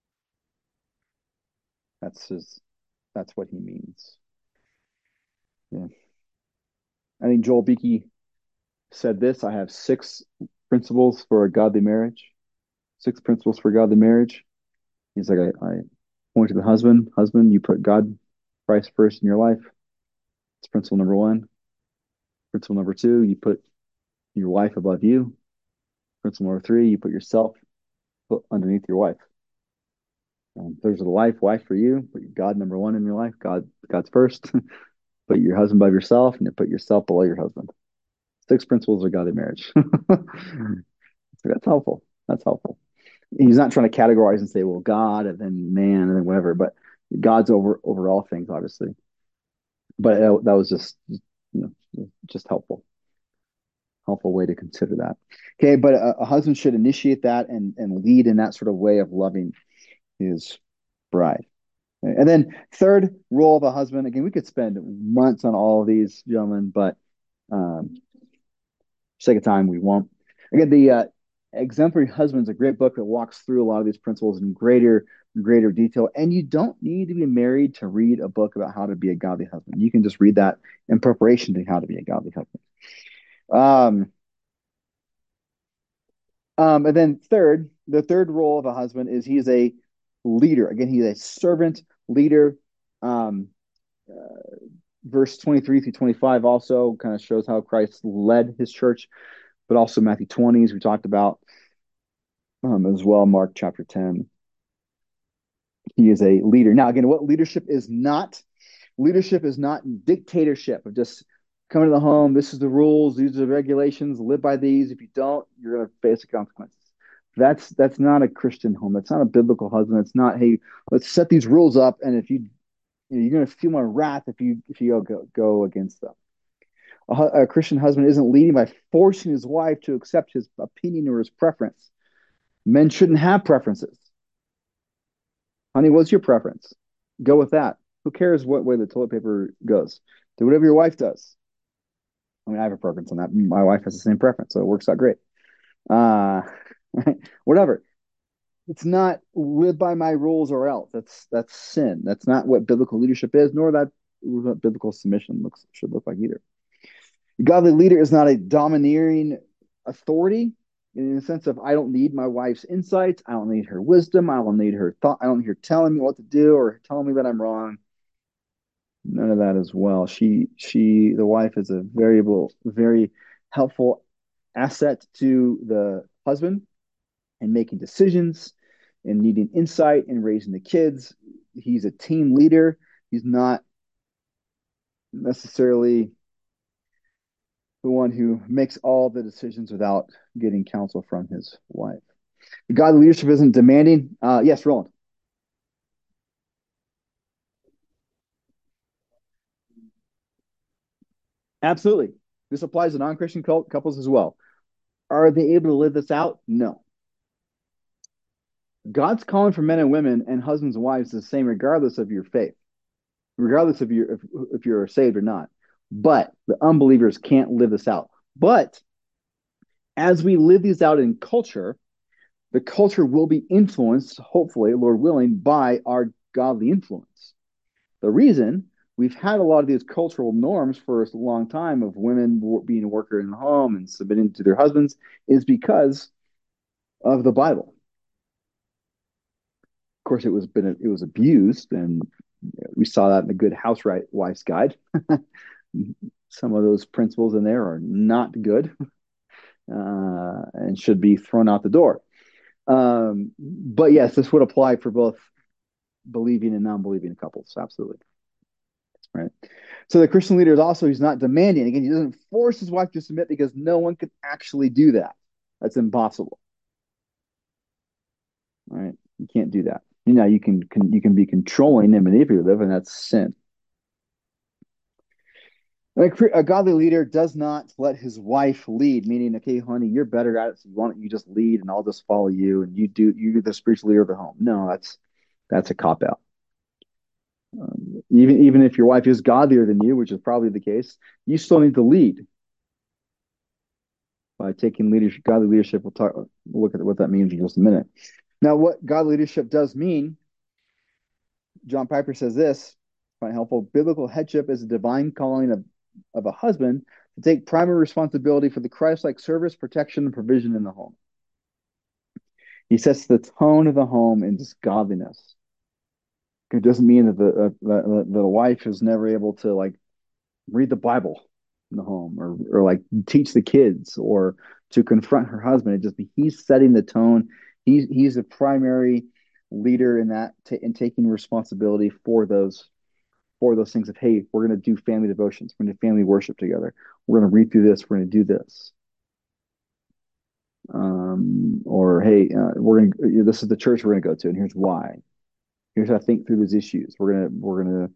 S1: That's his. That's what he means. Yeah. I think Joel Beakey said this. I have six principles for a godly marriage. Six principles for godly marriage. He's like, I point to the husband. Husband, you put God, Christ first in your life. It's principle number one. Principle number two, you put your wife above you. Principle number three, you put yourself underneath your wife. There's a wife for you. Put God number one in your life. God's first. Put your husband above yourself, and you put yourself below your husband. Six principles of godly marriage. So that's helpful. That's helpful. He's not trying to categorize and say, well, God and then man and then whatever, but God's over all things, obviously. But that was just helpful way to consider that. Okay, but a husband should initiate that and lead in that sort of way of loving his bride. And then third role of a husband. Again, we could spend months on all of these, gentlemen, but um, for sake of time, we won't. Again, the Exemplary Husband is a great book that walks through a lot of these principles in greater detail. And you don't need to be married to read a book about how to be a godly husband. You can just read that in preparation to how to be a godly husband. Um, and then the third role of a husband is he's a leader. Again, he's a servant leader. Um, Verse 23 through 25 also kind of shows how Christ led his church, but also Matthew 20, as we talked about, as well, Mark chapter 10. He is a leader. Now, again, what leadership is not dictatorship of just coming to the home. This is the rules. These are the regulations. Live by these. If you don't, you're going to face the consequences. That's not a Christian home. That's not a biblical husband. It's not, hey, let's set these rules up, and if you're going to feel my wrath if you go against them. A Christian husband isn't leading by forcing his wife to accept his opinion or his preference. Men shouldn't have preferences. Honey, what's your preference? Go with that. Who cares what way the toilet paper goes? Do whatever your wife does. I mean, I have a preference on that. My wife has the same preference, so it works out great. Uh, whatever. It's not live by my rules or else. That's sin. That's not what biblical leadership is, nor that what biblical submission should look like either. A godly leader is not a domineering authority in the sense of I don't need my wife's insights, I don't need her wisdom, I don't need her thought, I don't need her telling me what to do or telling me that I'm wrong. None of that as well. The wife is a very helpful asset to the husband in making decisions and needing insight in raising the kids. He's a team leader. He's not necessarily the one who makes all the decisions without getting counsel from his wife. Godly leadership isn't demanding. Yes, Roland. Absolutely. This applies to non-Christian couples as well. Are they able to live this out? No. God's calling for men and women and husbands and wives is the same regardless of your faith, regardless of your if you're saved or not. But the unbelievers can't live this out. But as we live these out in culture, the culture will be influenced, hopefully, Lord willing, by our godly influence. The reason we've had a lot of these cultural norms for a long time of women being a worker in the home and submitting to their husbands is because of the Bible. Of course, it was abused, and we saw that in the Good Housewife's Guide. Some of those principles in there are not good and should be thrown out the door. But yes, this would apply for both believing and non-believing couples. Absolutely. Right. So the Christian leader is also, he's not demanding. Again, he doesn't force his wife to submit because no one can actually do that. That's impossible. All right. You can't do that. You know, you can be controlling and manipulative, and that's sin. A godly leader does not let his wife lead, meaning, okay, honey, you're better at it, so why don't you just lead and I'll just follow you and you're the spiritual leader of the home. No, that's a cop out. Even if your wife is godlier than you, which is probably the case, you still need to lead by taking leadership, godly leadership. We'll look at what that means in just a minute. Now, what godly leadership does mean, John Piper says this, quite helpful. Biblical headship is a divine calling of a husband to take primary responsibility for the Christ-like service, protection, and provision in the home. He sets the tone of the home in just godliness. It doesn't mean that the wife is never able to like read the Bible in the home or like teach the kids or to confront her husband. It just he's setting the tone. He's a primary leader in that in taking responsibility for those things of, hey, we're going to do family devotions, we're going to family worship together, we're going to read through this, we're going to do this. Or hey, this is the church we're going to go to, and here's why. Here's how to think through these issues. We're gonna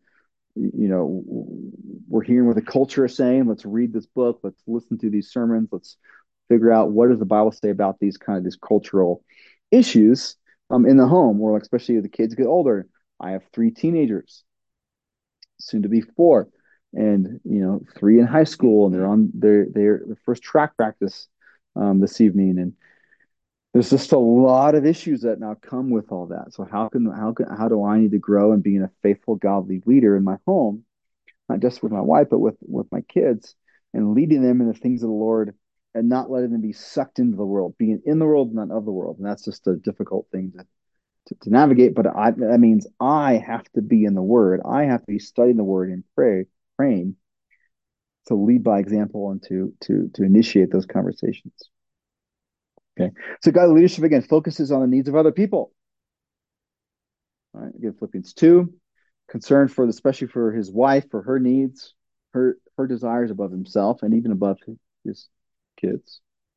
S1: we're hearing what the culture is saying. Let's read this book. Let's listen to these sermons. Let's figure out what does the Bible say about these cultural issues in the home, or especially as the kids get older. I have 3 teenagers, soon to be 4, and 3 in high school, and they're on their first track practice this evening, and there's just a lot of issues that now come with all that. So how do I need to grow in being a faithful, godly leader in my home, not just with my wife, but with my kids, and leading them in the things of the Lord, and not letting them be sucked into the world, being in the world, not of the world. And that's just a difficult thing to navigate. But that means I have to be in the Word. I have to be studying the Word and praying to lead by example and to initiate those conversations. Okay, so godly leadership again focuses on the needs of other people. All right, again, Philippians 2, concern for especially for his wife, for her needs, her desires above himself, and even above his kids.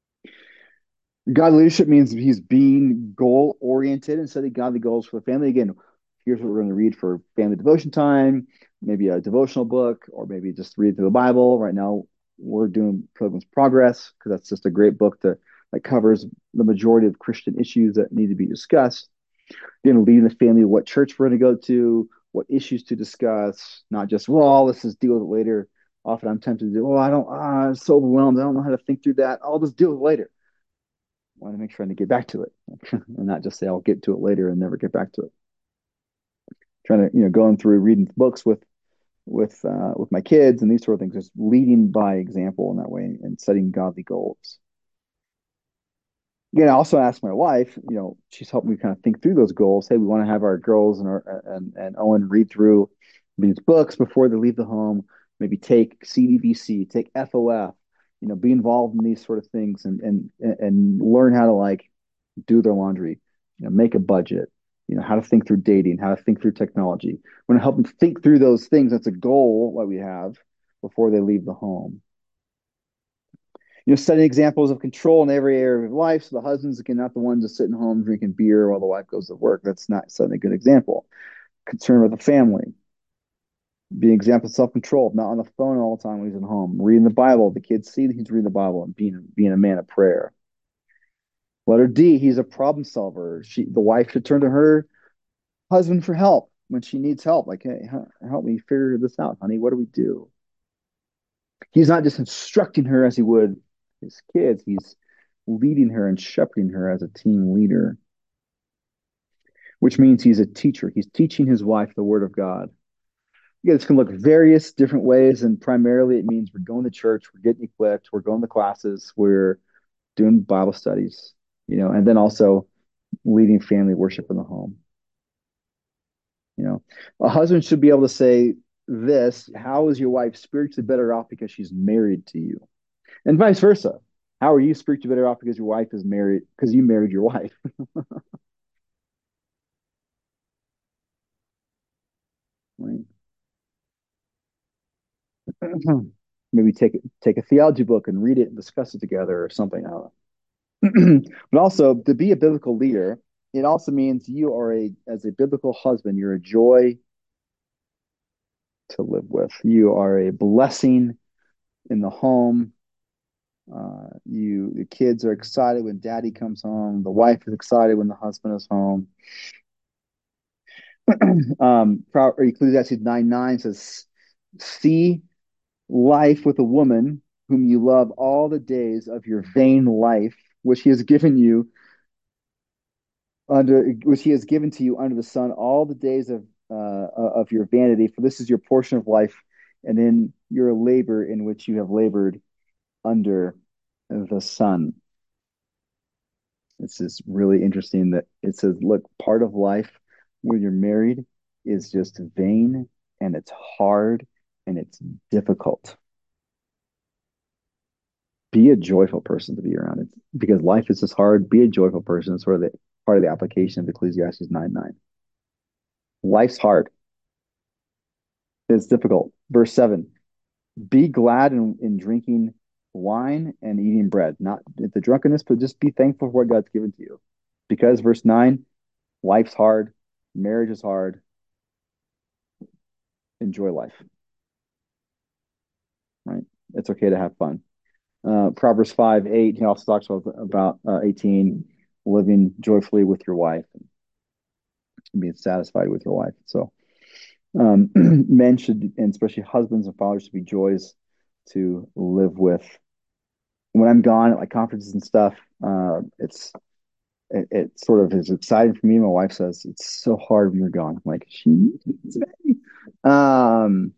S1: Godly leadership means he's being goal oriented and setting godly goals for the family. Again, here's what we're going to read for family devotion time, maybe a devotional book, or maybe just read through the Bible. Right now, we're doing Pilgrim's Progress because that's just a great book that covers the majority of Christian issues that need to be discussed. Again, leading the family, what church we're going to go to, what issues to discuss, not just, well, let's just deal with it later. Often I'm tempted to do, oh, I'm so overwhelmed. I don't know how to think through that. I'll just deal with it later. I want to make sure I get back to it and not just say I'll get to it later and never get back to it. Trying to, going through reading books with my kids and these sort of things, just leading by example in that way and setting godly goals. Again, I also asked my wife, she's helped me kind of think through those goals. Hey, we want to have our girls and Owen read through these books before they leave the home, maybe take CDBC, take FOF, be involved in these sort of things and learn how to do their laundry, make a budget, how to think through dating, how to think through technology. We want to help them think through those things. That's a goal that we have before they leave the home. Setting examples of control in every area of life. So the husband's again not the one just sitting home drinking beer while the wife goes to work. That's not setting a good example. Concern with the family. Being an example of self-control, not on the phone all the time when he's at home. Reading the Bible. The kids see that he's reading the Bible and being a man of prayer. Letter D, he's a problem solver. The wife should turn to her husband for help when she needs help. Like, hey, help me figure this out, honey. What do we do? He's not just instructing her as he would his kids. He's leading her and shepherding her as a team leader, which means he's a teacher. He's teaching his wife the word of God. Yeah, this can look various different ways, and primarily it means we're going to church, we're getting equipped, we're going to classes, we're doing Bible studies, and then also leading family worship in the home. A husband should be able to say this: how is your wife spiritually better off because she's married to you? And vice versa. How are you spiritually better off because your wife is married, because you married your wife? Right? Maybe take a theology book and read it and discuss it together or something. I don't know. But also to be a biblical leader, it also means you are as a biblical husband, you're a joy to live with. You are a blessing in the home. The kids are excited when daddy comes home. The wife is excited when the husband is home. Ecclesiastes 9:9 says, see life with a woman whom you love all the days of your vain life, which he has given you which he has given to you under the sun all the days of your vanity, for this is your portion of life, and in your labor in which you have labored under the sun. This is really interesting that it says, look, part of life when you're married is just vain and it's hard and it's difficult. Be a joyful person to be around. Because life is just hard. Be a joyful person. It's sort of the part of the application of Ecclesiastes 9:9. Life's hard. It's difficult. Verse 7, be glad in drinking wine and eating bread, not the drunkenness, but just be thankful for what God's given to you. Because verse 9, life's hard, marriage is hard. Enjoy life, right? It's okay to have fun. Proverbs 5:8, he also talks about 18, living joyfully with your wife and being satisfied with your wife. So men should, and especially husbands and fathers, should be joys to live with. When I'm gone at like conferences and stuff, it sort of is exciting for me. My wife says it's so hard when you're gone. I'm like, she needs me. Um,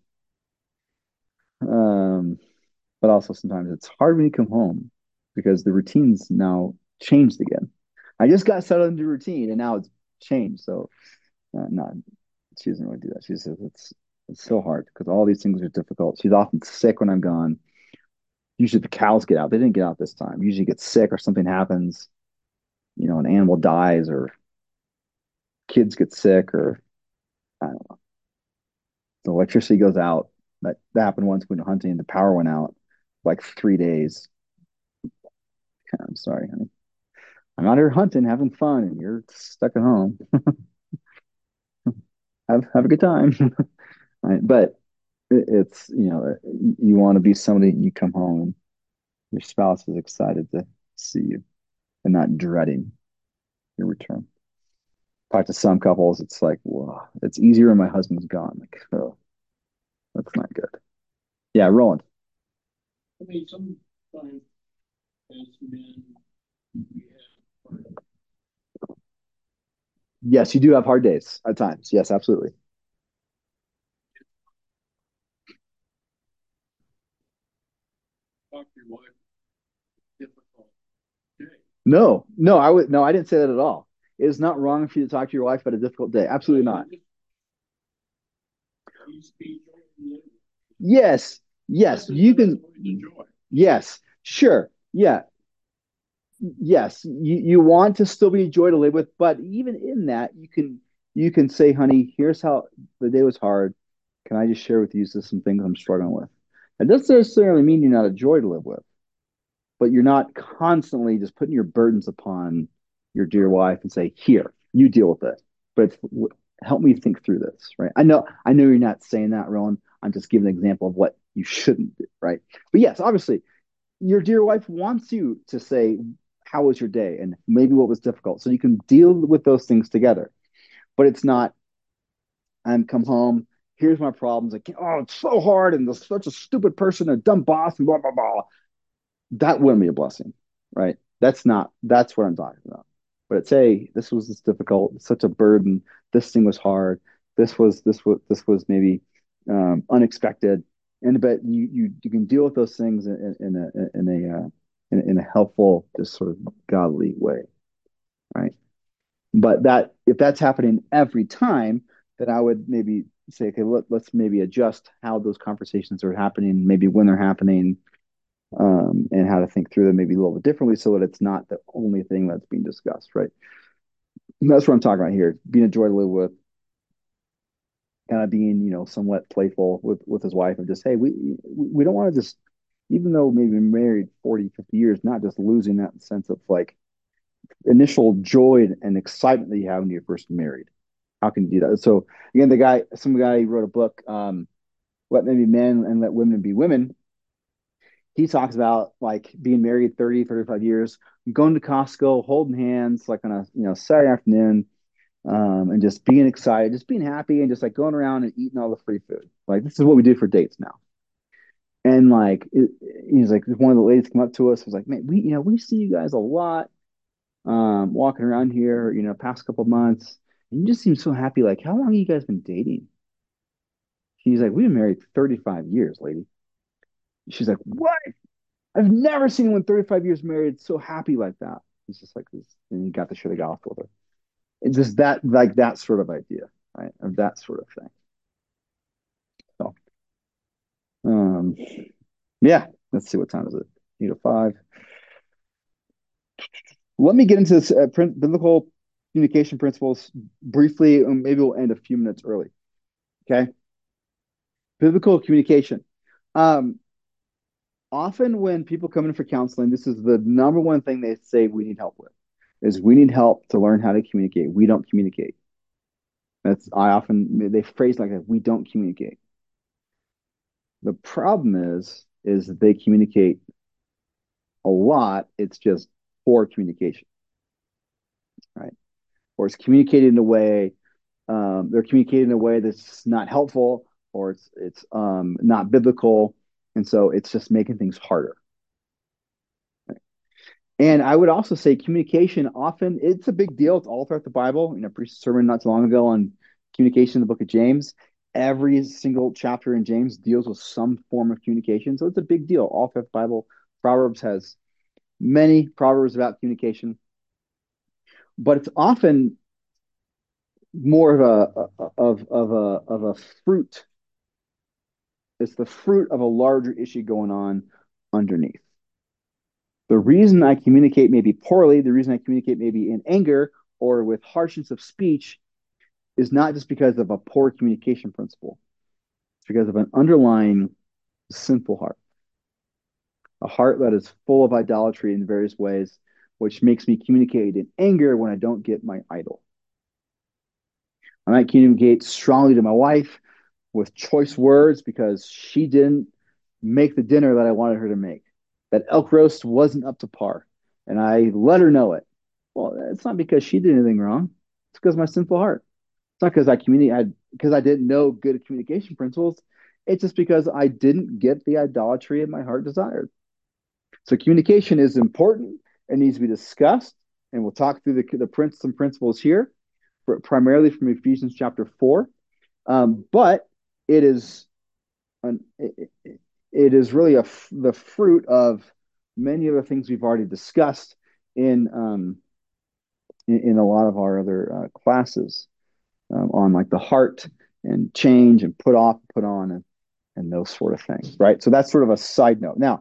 S1: um, but also sometimes it's hard when you come home because the routine's now changed again. I just got settled into routine and now it's changed. So not she doesn't really do that. She says it's so hard because all these things are difficult. She's often sick when I'm gone. Usually the cows get out. They didn't get out this time. Usually get sick or something happens. An animal dies or kids get sick or I don't know. The electricity goes out. That happened once when hunting. The power went out like 3 days. I'm sorry, honey. I'm out here hunting, having fun, and you're stuck at home. Have a good time. Right? But it's you want to be somebody you come home and your spouse is excited to see you and not dreading your return. Talk to some couples, it's like, whoa, it's easier when my husband's gone. Like, oh, that's not good. Yeah, Roland.
S2: I mean, sometimes as men, we have
S1: Yes, you do have hard days at times. Yes, absolutely.
S2: talked to your wife, difficult day.
S1: No, no, I didn't say that at all. It is not wrong for you to talk to your wife about a difficult day. Absolutely not.
S2: You speak joy.
S1: Yes, yes, you can.
S2: Enjoy.
S1: Yes, sure. Yeah, yes. You want to still be a joy to live with, but even in that, you can say, honey, here's how the day was hard. Can I just share with you some things I'm struggling with? It doesn't necessarily mean you're not a joy to live with, but you're not constantly just putting your burdens upon your dear wife and say, here, you deal with it. But help me think through this, right? I know you're not saying that, Roland. I'm just giving an example of what you shouldn't do, right? But yes, obviously, your dear wife wants you to say, how was your day and maybe what was difficult. So you can deal with those things together. But it's not, I'm come home, here's my problems. Like, oh, it's so hard and there's such a stupid person, a dumb boss, and blah, blah, blah. That wouldn't be a blessing, right? That's what I'm talking about. But it's this was this difficult, such a burden. This thing was hard. This was maybe unexpected. And but you can deal with those things in a helpful, just sort of godly way, right? But that if that's happening every time, then I would maybe say, okay, let's maybe adjust how those conversations are happening, maybe when they're happening, and how to think through them maybe a little bit differently so that it's not the only thing that's being discussed, right? And that's what I'm talking about here, being a joy to live with, kind of being, somewhat playful with his wife, and just, hey, we don't want to just, even though maybe married 40, 50 years, not just losing that sense of like initial joy and excitement that you have when you're first married. How can you do that? So again, some guy wrote a book, Let Men Be Men and Let Women Be Women. He talks about like being married 30, 35 years, going to Costco, holding hands like on a Saturday afternoon, and just being excited, just being happy, and just like going around and eating all the free food. Like this is what we do for dates now. And like he's like one of the ladies come up to us was like, man, we see you guys a lot, walking around here, past couple of months, and you just seem so happy. Like, how long have you guys been dating? He's like, we've been married 35 years, lady. She's like, what? I've never seen anyone 35 years married so happy like that. He's just like this, and he got to share the gospel with her. It's just that, like that sort of idea, right? Of that sort of thing. So, um, yeah, let's see, what time is it? 8:05. Let me get into this biblical communication principles briefly, and maybe we'll end a few minutes early. Okay. Biblical communication. Um, Often when people come in for counseling, this is the number one thing they say we need help with is we need help to learn how to communicate. We don't communicate. They phrase like that. We don't communicate. The problem is that they communicate a lot. It's just poor communication, right? Or it's communicated in a way, they're communicating in a way that's not helpful, or it's not biblical, and so it's just making things harder. And I would also say communication often it's a big deal. It's all throughout the Bible. I preached a sermon not too long ago on communication in the book of James. Every single chapter in James deals with some form of communication. So it's a big deal all throughout the Bible. Proverbs has many proverbs about communication, but it's often more of a fruit. It's the fruit of a larger issue going on underneath. The reason I communicate maybe poorly, the reason I communicate maybe in anger or with harshness of speech is not just because of a poor communication principle. It's because of an underlying sinful heart, a heart that is full of idolatry in various ways, which makes me communicate in anger when I don't get my idol. I might communicate strongly to my wife with choice words because she didn't make the dinner that I wanted her to make. That elk roast wasn't up to par, and I let her know it. Well, it's not because she did anything wrong. It's because of my sinful heart. It's not because I didn't know good communication principles. It's just because I didn't get the idolatry in my heart desired. So communication is important. It needs to be discussed, and we'll talk through some principles here, primarily from Ephesians chapter 4. But it is an, it is really the fruit of many of the things we've already discussed in a lot of our other classes, on like the heart and change and put off, put on, and those sort of things, right? So that's sort of a side note. Now,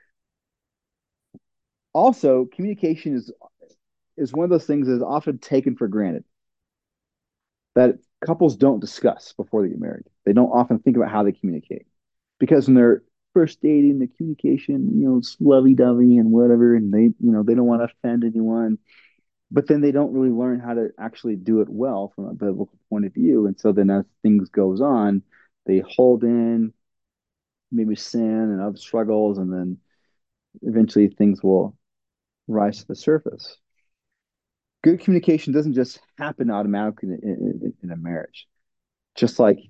S1: also, communication is one of those things that is often taken for granted that couples don't discuss before they get married. They don't often think about how they communicate because when they're first dating, the communication, it's lovey-dovey and whatever, and they don't want to offend anyone, but then they don't really learn how to actually do it well from a biblical point of view. And so then as things goes on, they hold in maybe sin and other struggles, and then eventually things will rise to the surface. Good communication doesn't just happen automatically in a marriage. Just like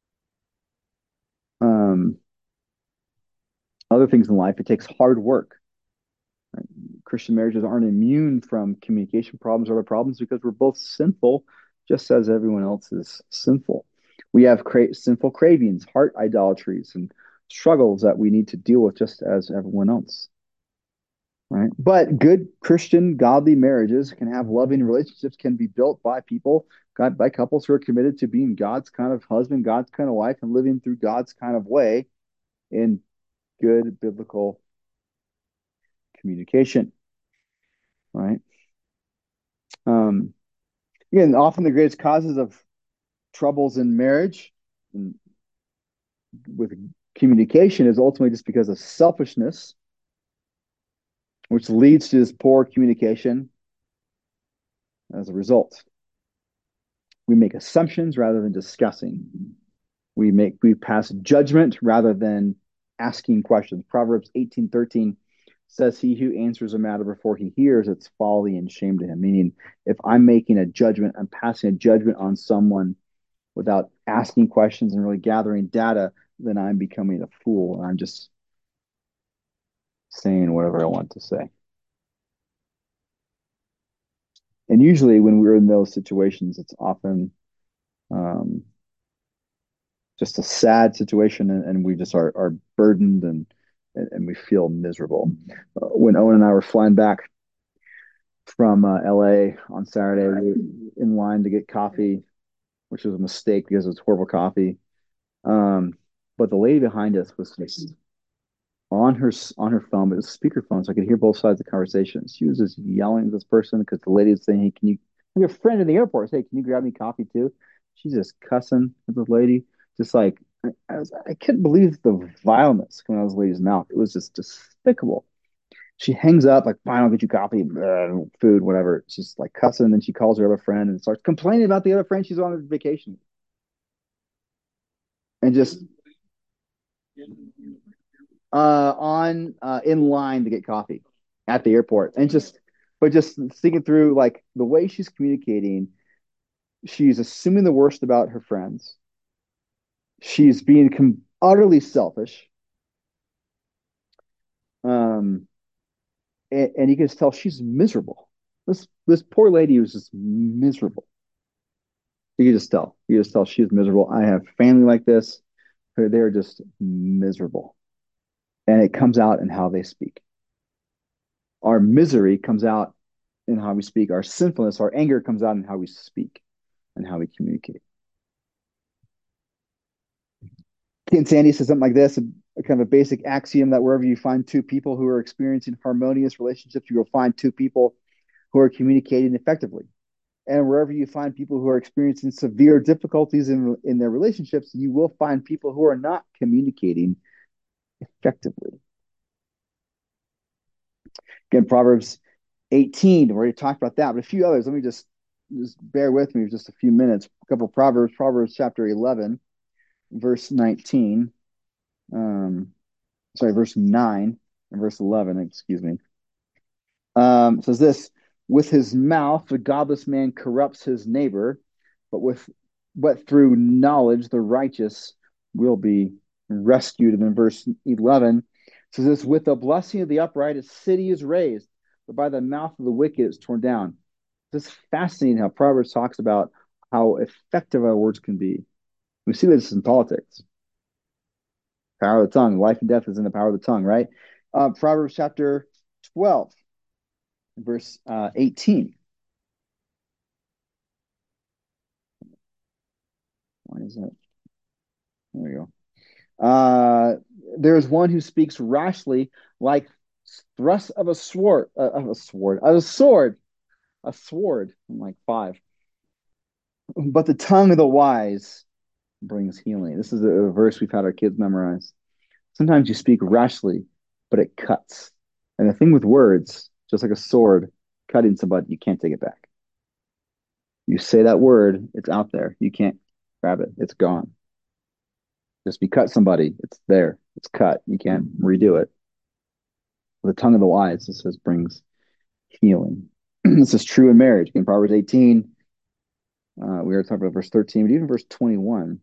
S1: um, other things in life, it takes hard work. Right? Christian marriages aren't immune from communication problems or other problems because we're both sinful, just as everyone else is sinful. We have sinful cravings, heart idolatries, and struggles that we need to deal with just as everyone else. Right? But good Christian, godly marriages can have loving relationships, can be built by people, by couples who are committed to being God's kind of husband, God's kind of wife, and living through God's kind of way in good biblical communication. Right? Um, Again, often the greatest causes of troubles in marriage and with communication is ultimately just because of selfishness, which leads to this poor communication as a result. We make assumptions rather than discussing. We pass judgment rather than asking questions. Proverbs 18:13 says, "He who answers a matter before he hears, it's folly and shame to him." Meaning, if I'm making a judgment, I'm passing a judgment on someone without asking questions and really gathering data, then I'm becoming a fool and I'm just saying whatever I want to say. And usually, when we're in those situations, it's often um, just a sad situation, and we just are burdened and we feel miserable. When Owen and I were flying back from LA on Saturday, we were in line to get coffee, which was a mistake because it was horrible coffee. Um, but the lady behind us was just on her phone, but it was a speakerphone, so I could hear both sides of the conversation. She was just yelling at this person because the lady was saying, "Hey, can you?" Your friend in the airport, "Hey, can you grab me coffee too?" She's just cussing at the lady, just like I couldn't believe the vileness coming out of this lady's mouth. It was just despicable. She hangs up like, "Fine, I'll get you coffee, food, whatever." She's like cussing, and then she calls her other friend and starts complaining about the other friend she's on vacation, and just on in line to get coffee at the airport, and just thinking through like the way she's communicating, she's assuming the worst about her friends. She's being utterly selfish, um, and you can just tell she's miserable. This poor lady was just miserable. You can just tell. You just tell she's miserable. I have family like this. They're just miserable, and it comes out in how they speak. Our misery comes out in how we speak. Our sinfulness, our anger comes out in how we speak and how we communicate. Ken Sandy says something like this, a kind of a basic axiom that wherever you find two people who are experiencing harmonious relationships, you will find two people who are communicating effectively. And wherever you find people who are experiencing severe difficulties in their relationships, you will find people who are not communicating effectively. Again, Proverbs 18, we already talked about that, but a few others. Let me just bear with me for just a few minutes. A couple of Proverbs chapter 11, verse 19. Sorry, verse 9 and verse 11, excuse me. Says this, with his mouth, the godless man corrupts his neighbor, but through knowledge, the righteous will be rescued. And then verse 11 says this, with the blessing of the upright, a city is raised, but by the mouth of the wicked it's torn down. This is fascinating how Proverbs talks about how effective our words can be. We see this in politics. Power of the tongue, life and death is in the power of the tongue, right? Proverbs chapter 12, verse 18. Why is that? There we go. There is one who speaks rashly, like thrust of a sword, a sword. I'm like five. But the tongue of the wise brings healing. This is a verse we've had our kids memorize. Sometimes you speak rashly, but it cuts. And the thing with words, just like a sword cutting somebody, you can't take it back. You say that word, it's out there. You can't grab it. It's gone. Just you cut somebody, it's there. It's cut. You can't redo it. The tongue of the wise, it says, brings healing. This is true in marriage. In Proverbs 18, we were talking about verse 13, but even verse 21,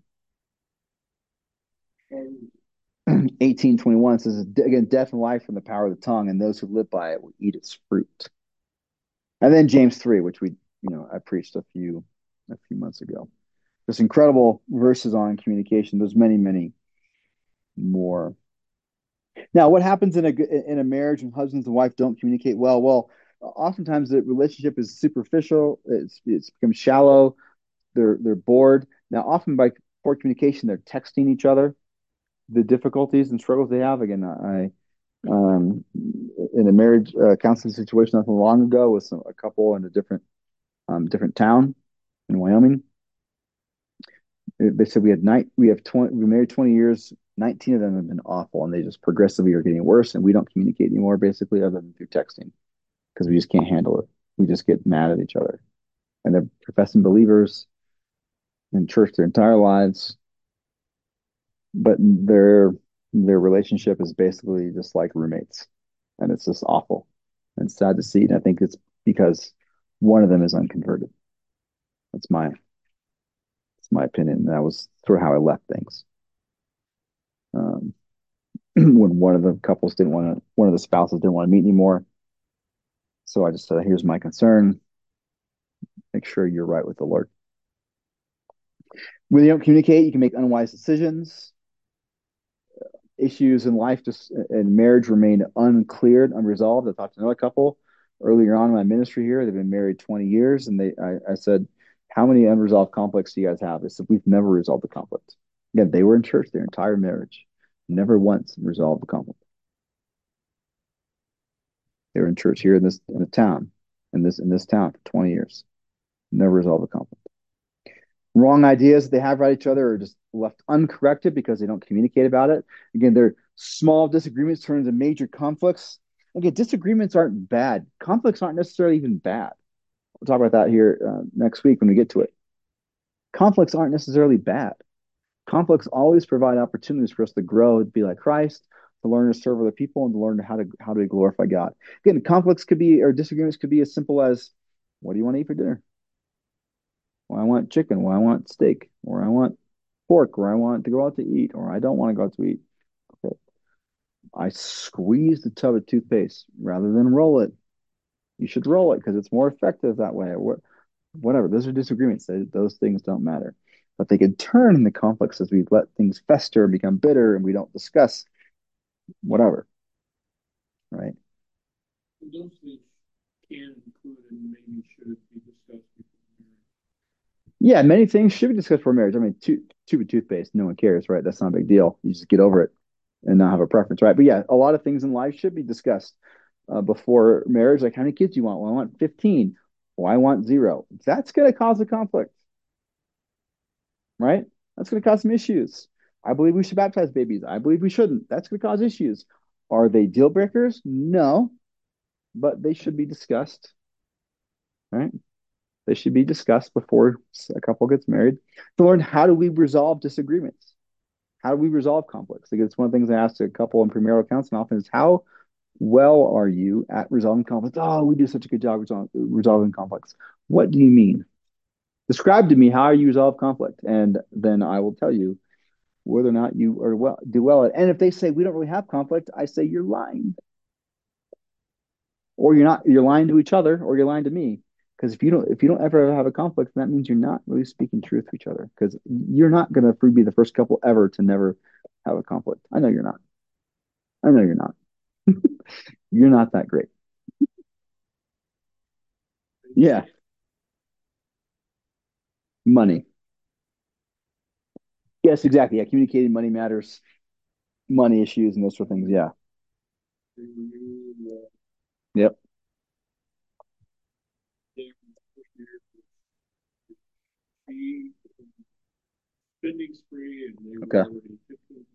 S2: Um,
S1: 18:21 says, again, death and life from the power of the tongue, and those who live by it will eat its fruit. And then James 3, which I preached a few months ago. Just incredible verses on communication. There's many, many more. Now, what happens in a marriage when husbands and wife don't communicate well? Well, oftentimes the relationship is superficial. It's become shallow. They're bored. Now, often by poor communication, they're texting each other the difficulties and struggles they have. Again, I in a marriage counseling situation not so long ago with a couple in a different town in Wyoming. They said we married 20 years. 19 of them have been awful, and they just progressively are getting worse. And we don't communicate anymore, basically, other than through texting, because we just can't handle it. We just get mad at each other, and they're professing believers in church their entire lives, but their relationship is basically just like roommates, and it's just awful and sad to see. And I think it's because one of them is unconverted. That's my opinion. That was sort of how I left things. Um, when one of the spouses didn't want to meet anymore. So I just said, here's my concern. Make sure you're right with the Lord. When you don't communicate, you can make unwise decisions. Issues in life just in marriage remain uncleared, unresolved. I talked to another couple earlier on in my ministry here. They've been married 20 years, and I said, how many unresolved conflicts do you guys have? They said, we've never resolved the conflict. Again, they were in church their entire marriage, never once resolved the conflict. They were in church here in the town, in this town for 20 years, never resolved the conflict. Wrong ideas that they have about each other are just left uncorrected because they don't communicate about it. Again, their small disagreements turn into major conflicts. Again, disagreements aren't bad. Conflicts aren't necessarily even bad. We'll talk about that here next week when we get to it. Conflicts aren't necessarily bad. Conflicts always provide opportunities for us to grow, to be like Christ, to learn to serve other people, and to learn how to glorify God. Again, conflicts could be or disagreements could be as simple as, what do you want to eat for dinner? Well, I want chicken. Well, I want steak. Or I want pork. Or I want to go out to eat. Or I don't want to go out to eat. Okay. I squeeze the tub of toothpaste rather than roll it. You should roll it because it's more effective that way. Or whatever. Those are disagreements. Those things don't matter. But they can turn into conflicts as we let things fester and become bitter and we don't discuss whatever. Right.
S2: those things can include and maybe should be discussed before marriage.
S1: Yeah, many things should be discussed before marriage. I mean, tube of toothpaste, no one cares, right? That's not a big deal. You just get over it and not have a preference, right? But yeah, a lot of things in life should be discussed before marriage. Like, how many kids do you want? Well, I want 15. Well, I want zero. That's going to cause a conflict, right? That's going to cause some issues. I believe we should baptize babies. I believe we shouldn't. That's going to cause issues. Are they deal breakers? No, but they should be discussed, right? They should be discussed before a couple gets married to learn, how do we resolve disagreements? How do we resolve conflicts? Because it's one of the things I asked a couple in premarital counseling often is, how well are you at resolving conflicts? Oh, we do such a good job resolving conflicts. What do you mean? Describe to me how you resolve conflict, and then I will tell you whether or not you do well at it. And if they say we don't really have conflict, I say you're lying, or you're lying to each other, or you're lying to me. Because if you don't ever have a conflict, that means you're not really speaking truth to each other. Because you're not going to be the first couple ever to never have a conflict. I know you're not. I know you're not. You're not that great. Yeah, money. Yes, exactly. Yeah, communicating money matters, money issues, and those sort of things. Yeah.
S2: They renew
S1: Yep.
S2: their fee, spending spree, and they were
S1: Okay.
S2: already 15.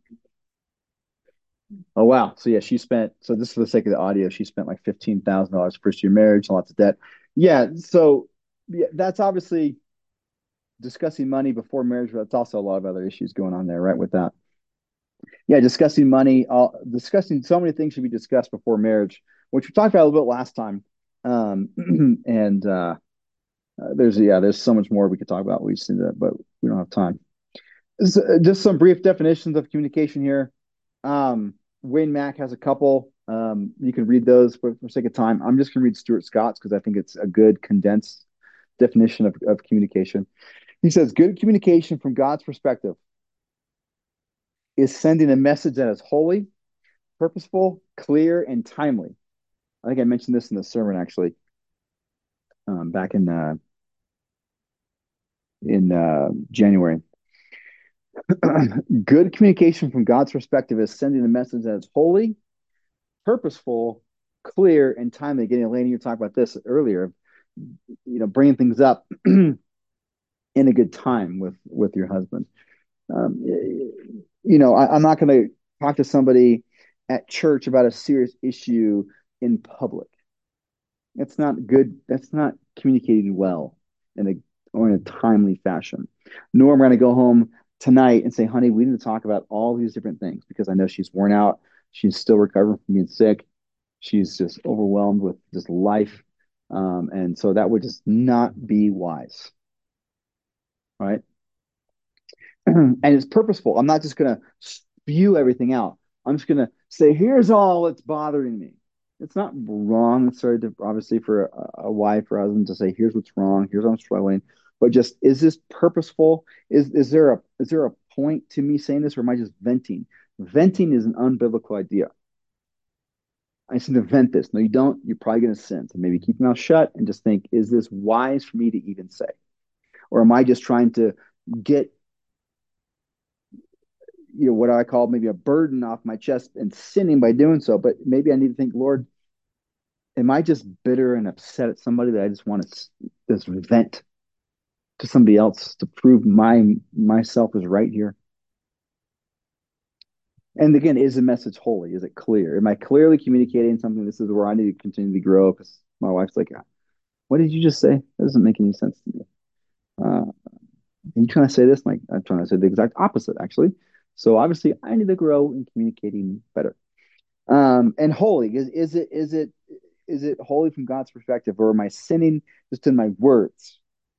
S1: Oh wow. So yeah, so just for the sake of the audio, she spent like $15,000 first year marriage and lots of debt. Yeah. So yeah, that's obviously discussing money before marriage, but that's also a lot of other issues going on there, right? With that. Yeah, discussing money, discussing so many things should be discussed before marriage, which we talked about a little bit last time. Um, and there's so much more we could talk about. We've seen that, but we don't have time. Just some brief definitions of communication here. Wayne Mack has a couple. You can read those for sake of time. I'm just going to read Stuart Scott's because I think it's a good condensed definition of communication. He says, good communication from God's perspective is sending a message that is holy, purposeful, clear, and timely. I think I mentioned this in the sermon actually, back in January. Good communication from God's perspective is sending a message that is holy, purposeful, clear, and timely. Again, Elaine, you talked about this earlier. Bringing things up in a good time with your husband. I'm not going to talk to somebody at church about a serious issue in public. That's not good. That's not communicating well in a timely fashion. Nor am I going to go home tonight and say, honey, we need to talk about all these different things because I know she's worn out. She's still recovering from being sick. She's just overwhelmed with just life. And so that would just not be wise. Right. And it's purposeful. I'm not just going to spew everything out. I'm just going to say, here's all that's bothering me. It's not wrong necessarily to, obviously, for a wife or husband to say, here's what's wrong, here's what I'm struggling. But just, is this purposeful? Is there a point to me saying this, or am I just venting? Venting is an unbiblical idea. I just need to vent this. No, you don't. You're probably going to sin. So maybe keep your mouth shut and just think, is this wise for me to even say? Or am I just trying to get what I call maybe a burden off my chest and sinning by doing so? But maybe I need to think, Lord, am I just bitter and upset at somebody that I just want to just vent to somebody else to prove myself is right here? And again, is the message holy? Is it clear? Am I clearly communicating something? This is where I need to continue to grow because my wife's like, what did you just say? That doesn't make any sense to me. Are you trying to say this? Like, I'm trying to say the exact opposite, actually. So obviously, I need to grow in communicating better. And holy is it holy from God's perspective, or am I sinning just in my words?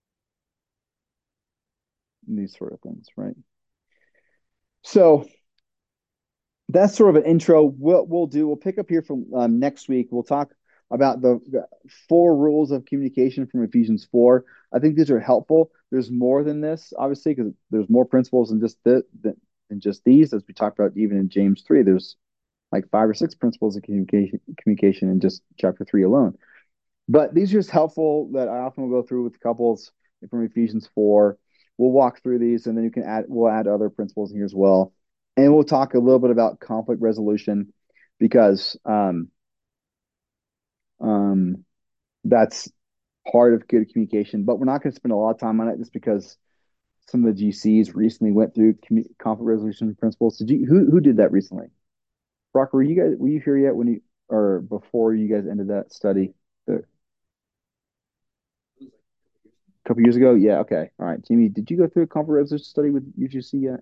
S1: And these sort of things, right? So that's sort of an intro. We'll pick up here from next week. We'll talk about the four rules of communication from Ephesians 4. I think these are helpful. There's more than this, obviously, because there's more principles than just these, as we talked about even in James 3. There's like 5 or 6 principles of communication in just chapter 3 alone. But these are just helpful that I often will go through with couples from Ephesians 4. We'll walk through these, and then we'll add other principles in here as well. And we'll talk a little bit about conflict resolution because that's part of good communication. But we're not going to spend a lot of time on it just because some of the GCs recently went through conflict resolution principles. Who did that recently? Brock, were you here yet or before you guys ended that study? A couple years ago? Yeah, okay. All right. Jamie, did you go through a conflict resolution study with UGC yet?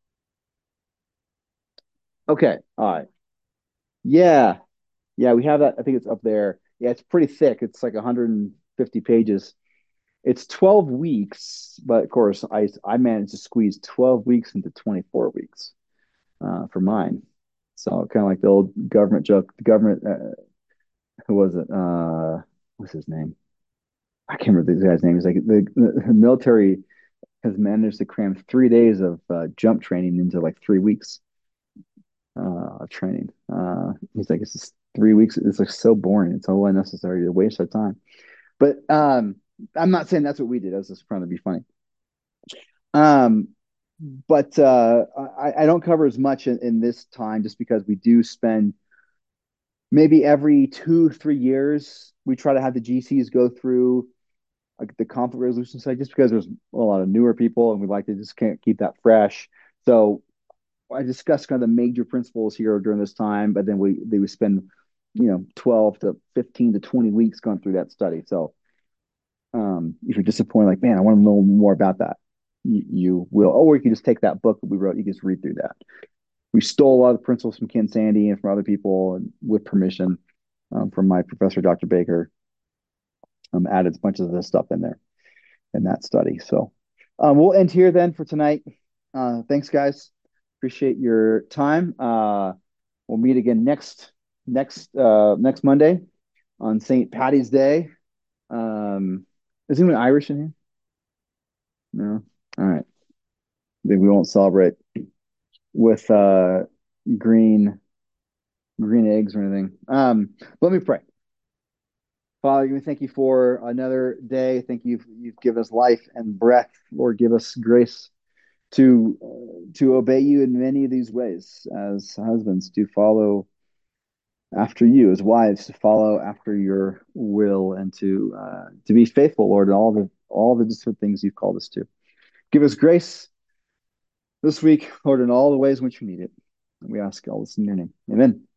S1: Okay. All right. Yeah. Yeah, we have that. I think it's up there. Yeah, it's pretty thick. It's like 150 pages. It's 12 weeks, but of course, I managed to squeeze 12 weeks into 24 weeks for mine. So kind of like the old government joke. The government, who was it? What's his name? I can't remember this guy's name. He's like the military has managed to cram 3 days of jump training into like 3 weeks of training. He's like, it's just 3 weeks. It's like so boring. It's all unnecessary to waste our time. But I'm not saying that's what we did. I was just trying to be funny. Um, but I don't cover as much in this time just because we do spend maybe every 2-3 years, we try to have the GCs go through like the conflict resolution side just because there's a lot of newer people and we like to just can't keep that fresh. So I discussed kind of the major principles here during this time, but then they would spend 12 to 15 to 20 weeks going through that study. So if you're disappointed, like, man, I want to know more about that, you will. Or you can just take that book that we wrote. You can just read through that. We stole a lot of the principles from Ken Sande and from other people, and with permission from my professor, Dr. Baker. added a bunch of this stuff in there in that study. So we'll end here then for tonight. Thanks, guys. Appreciate your time. We'll meet again next Monday on St. Patty's Day. Is anyone Irish in here? No. All right. Then we won't celebrate with green green eggs or anything. Let me pray. Father, we thank you for another day. Thank you. You've given us life and breath. Lord, give us grace to obey you in many of these ways as husbands to follow after you, as wives to follow after your will, and to be faithful, Lord, in all the different things you've called us to. Give us grace this week, Lord, in all the ways in which we need it. And we ask all this in your name. Amen.